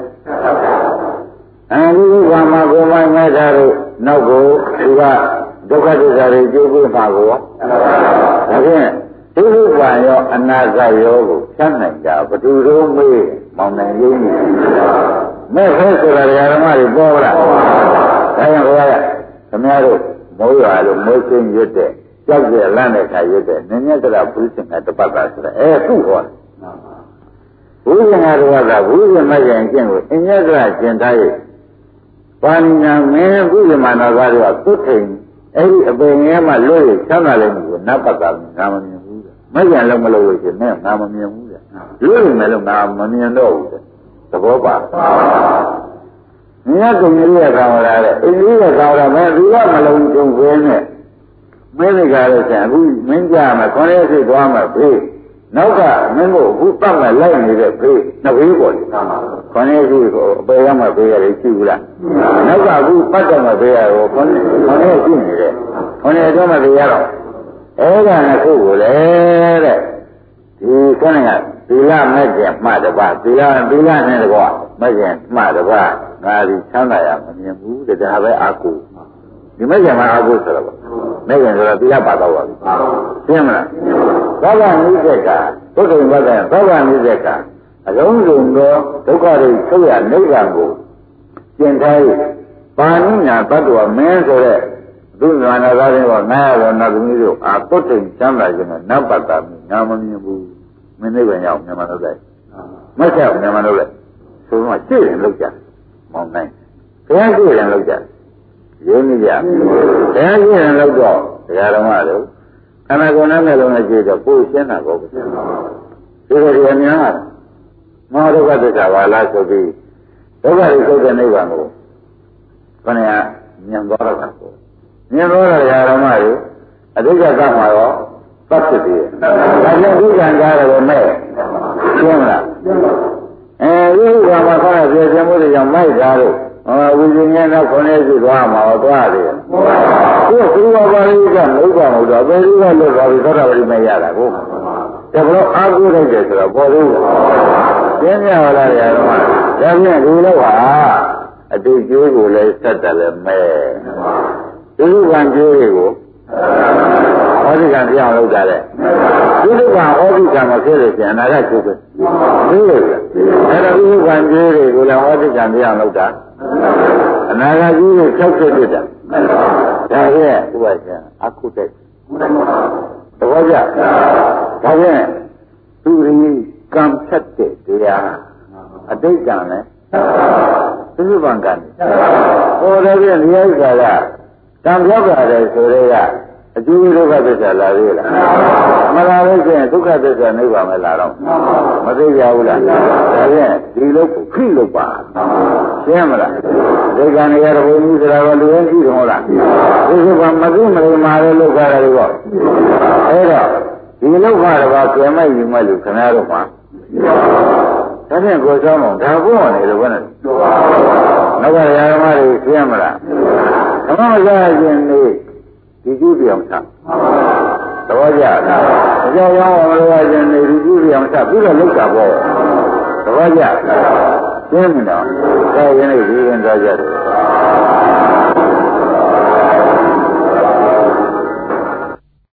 အဲဒီကမှာကိုယ်မိုင်းမဲ့တာတို့နောက်ကိုဒီကဒုက္ခဒုက္ခတွေကျိုးပေးမှာကိုဒါဖြင့်ဒီလိုပါရောအနာဂတ်ရောကိုဖြတ်နိုင်တာဘယ်သူတို့မေးမောင်နိုင်ရင်းနေမဲ့ခဲဆိုတာဓမ္မတွေပေါ်လာဒါကြောင့်ဘုရားကခင်ဗျားတို့မိုးရွာလို့မိုးစင်းရွတ်တဲ့ကြောက်ကြလန့်တဲ့ခါရွတ်တဲ့နည်းနည်းတရဘုရားရှင်ကတပတ်တာဆိုတာအဲသူ့ဟောဘုရားတော်ကဘုရားမကျင်ကျင့်ကိုအင်းရကကျင့်ထားရဲ့ပါဏိနာမင်းဘုရားမနာသားတွေကသုထိန်အဲ့ဒီအပင်ငယ်မှလွတ်ရချမ်းသာလိမ့်မယ်ကိုနတ်ပတ်တာငါမမြင်ဘူးတဲ့မကျင်လုံးမလို့လို့ရှင်နဲ့ငါမမြင်ဘူးတဲ့လွတ်ရမယ်လို့ငါမမြင်တော့ဘူးတဲ့သဘောပါမြတ်ကုံကြီးရဲ့ကောင်းလာတဲ့အင်းကြီးရဲ့ကောင်းလာမယ်ဒီကမလုံးကျုံခွင်းနဲ့မင်းတွေကလည်းဆန်အခုမင်းကြမှာခေါင်းရဲစိတ်သွားမှာဖေးနောက်ကမင်းကိုအခုပတ်မှလိုက်နေတဲ့ဖေးနှစ်ဖေးပေါ်တယ်ခေါင်းရဲစိတ်ကိုအပေရမှာဖေးရတယ်ရှိဘူးလားနောက်ကအခုပတ်တော့မှဖေးရတော့ခေါင်းခေါင်းရဲရှိနေတယ်ခေါင်းရဲတော့မှဖေးရတော့အဲ့ဒါနှစ်ခုကိုလေတဲ့ဒီခဏကသီလမဲ့ကျင်မှတ်တပါသီလသီလနဲ့တကွမဲ့ကျင်မှတ်တပါငါဒီချမ်းသာရမမြင်ဘူးတဲ့ဒါပဲအာကုဒီမဲ့ကျင်မှာအာကုဆိုတော့မဲ့ကျင်ဆိုတော့သီလပါတော့ပါဘူးရှင်းမလားသောဗနိစ္စကဘုဒ္ဓံဘဒံသောဗနိစ္စကအလုံးစုံသောဒုက္ခတွေချုပ်ရနိဗ္ဗာန်ကိုကျင့်ထားပါဏိညာတတ္တဝမင်းဆိုတဲ့သူဇာနာသားတွေကငါရတော်နတ်သမီးတို့အာပုတ္တိချမ်းသာခြင်းနဲ့နတ်ပတ္တမိငါမမြင်ဘူးမင်းနိဗ္ဗာန်ရောက်မြန်မာတို့လိုက်မဆက်မြန်မာတို့လိုက်ဆိုတော့ရှင်းရင်လောက်ကြမောင်းနိုင်ဘုရားရှင်းရင်လောက်ကြရင်းနေကြဘုရားရှင်းရင်လောက်တော့ဒကာဓမ္မတို့ခန္ဓာကိုယ်နဲ့လည်းလုံးနဲ့ကြည့်တော့ကိုယ်ရှင်းတာကိုပဲဒီလိုဒီအများကမောဒုက္ခသစ္စာပါလားဆိုပြီးဒုက္ခတွေချုပ်တဲ့နိဗ္ဗာန်ကိုခဏညံသွားတော့တာကိုညံသွားတော့ဓမ္မတွေအဓိကကမှာတော့သတ်ဖြစ်တယ်။ဒါကြောင့်ဒီကံကြားတယ်မဲ့ရှင်းမလား။အဲဒီကမှာခဏပြေပြမှုတွေကြောင့်မိုက်တာလို့ဟောဝိဇ္ဇဉာဏ်တော့ခေါင်းလေးစုသွားမှာတော့သွားတယ်။ဟုတ်။ဒီကဘုရားပါဠိကလုံးဝမဟုတ်တော့ဘယ်လိုလဲလို့ပြောပြီးသောတာပတိမရတာကို။ဒါကလို့အာဟုလိုက်တယ်ဆိုတော့ပေါ်သေးတယ်။ရှင်းပြပါလားဓမ္မ။ဒါဖြင့်ဒီလိုဟာအတိတ်ကျိုးကိုလည်းဆက်တယ်လည်းမဲ့ဒီလိုကံကျိုးတွေကိုဟောဒီကံပြောင်းလုပ်တာတဲ့ဒီလိုကဟောဒီကံမဖြစ်လို့ပြန်အနာဂတ်ကျိုးပဲသိလို့အဲ့တော့ဒီလိုကံကျိုးတွေကိုလည်းဟောဒီကံပြောင်းလုပ်တာအနာဂတ်ကျိုးကိုဖြောက်ဖြစ်ဖြစ်တာဒါရဲ့ဥပ္ပရှင်အခုတဲ့သဘောကျဒါဖြင့်သူဒီကံဖြတ်တဲ့တရားအတိတ်ကံလည်းသစ္စာကံဟောတယ်ပြဒီဥစ္စာကကံပြောက်ရတယ်ဆိုတော့ကအကျိုးဒုက္ခသစ္စာလာသေးလားမလာလို့ရှိရင်ဒုက္ခသစ္စာနိဗ္ဗာန်မလာတော့မသိကြဘူးလားဒါဖြင့်ဒီလိုခိလို့ပါရှင်းမလားဒီကံတွေရတဲ့ဘုန်းကြီးဆိုတာကလူရင်းရှိတယ်ဟုတ်လားဒီကမသိမလို့မာတဲ့လောက်ကြတယ်ပေါ့အဲ့တော့ဒီလောက်ကတော့ကျဲမိုက်ယူမဲ့လူခင်ဗျားတို့မှာဒါဖြင့်ကိုယ်ဆောင်တော့ဒါဘုန်းတော်နေလို့ဘယ်နဲ့နောက်ကရာဓမ္မတွေရှင်းမလားဓမ္မမစားခြင်းနေဒီကျူးပြောင်းစားသဘောကျလားအကြောင်းရောင်းမလို့ခြင်းနေဒီကျူးပြောင်းစားပြီးတော့လောက်တာပေါ့သဘောကျရှင်းမလားဒါရင်လေးဒီရင်သွားကြတယ်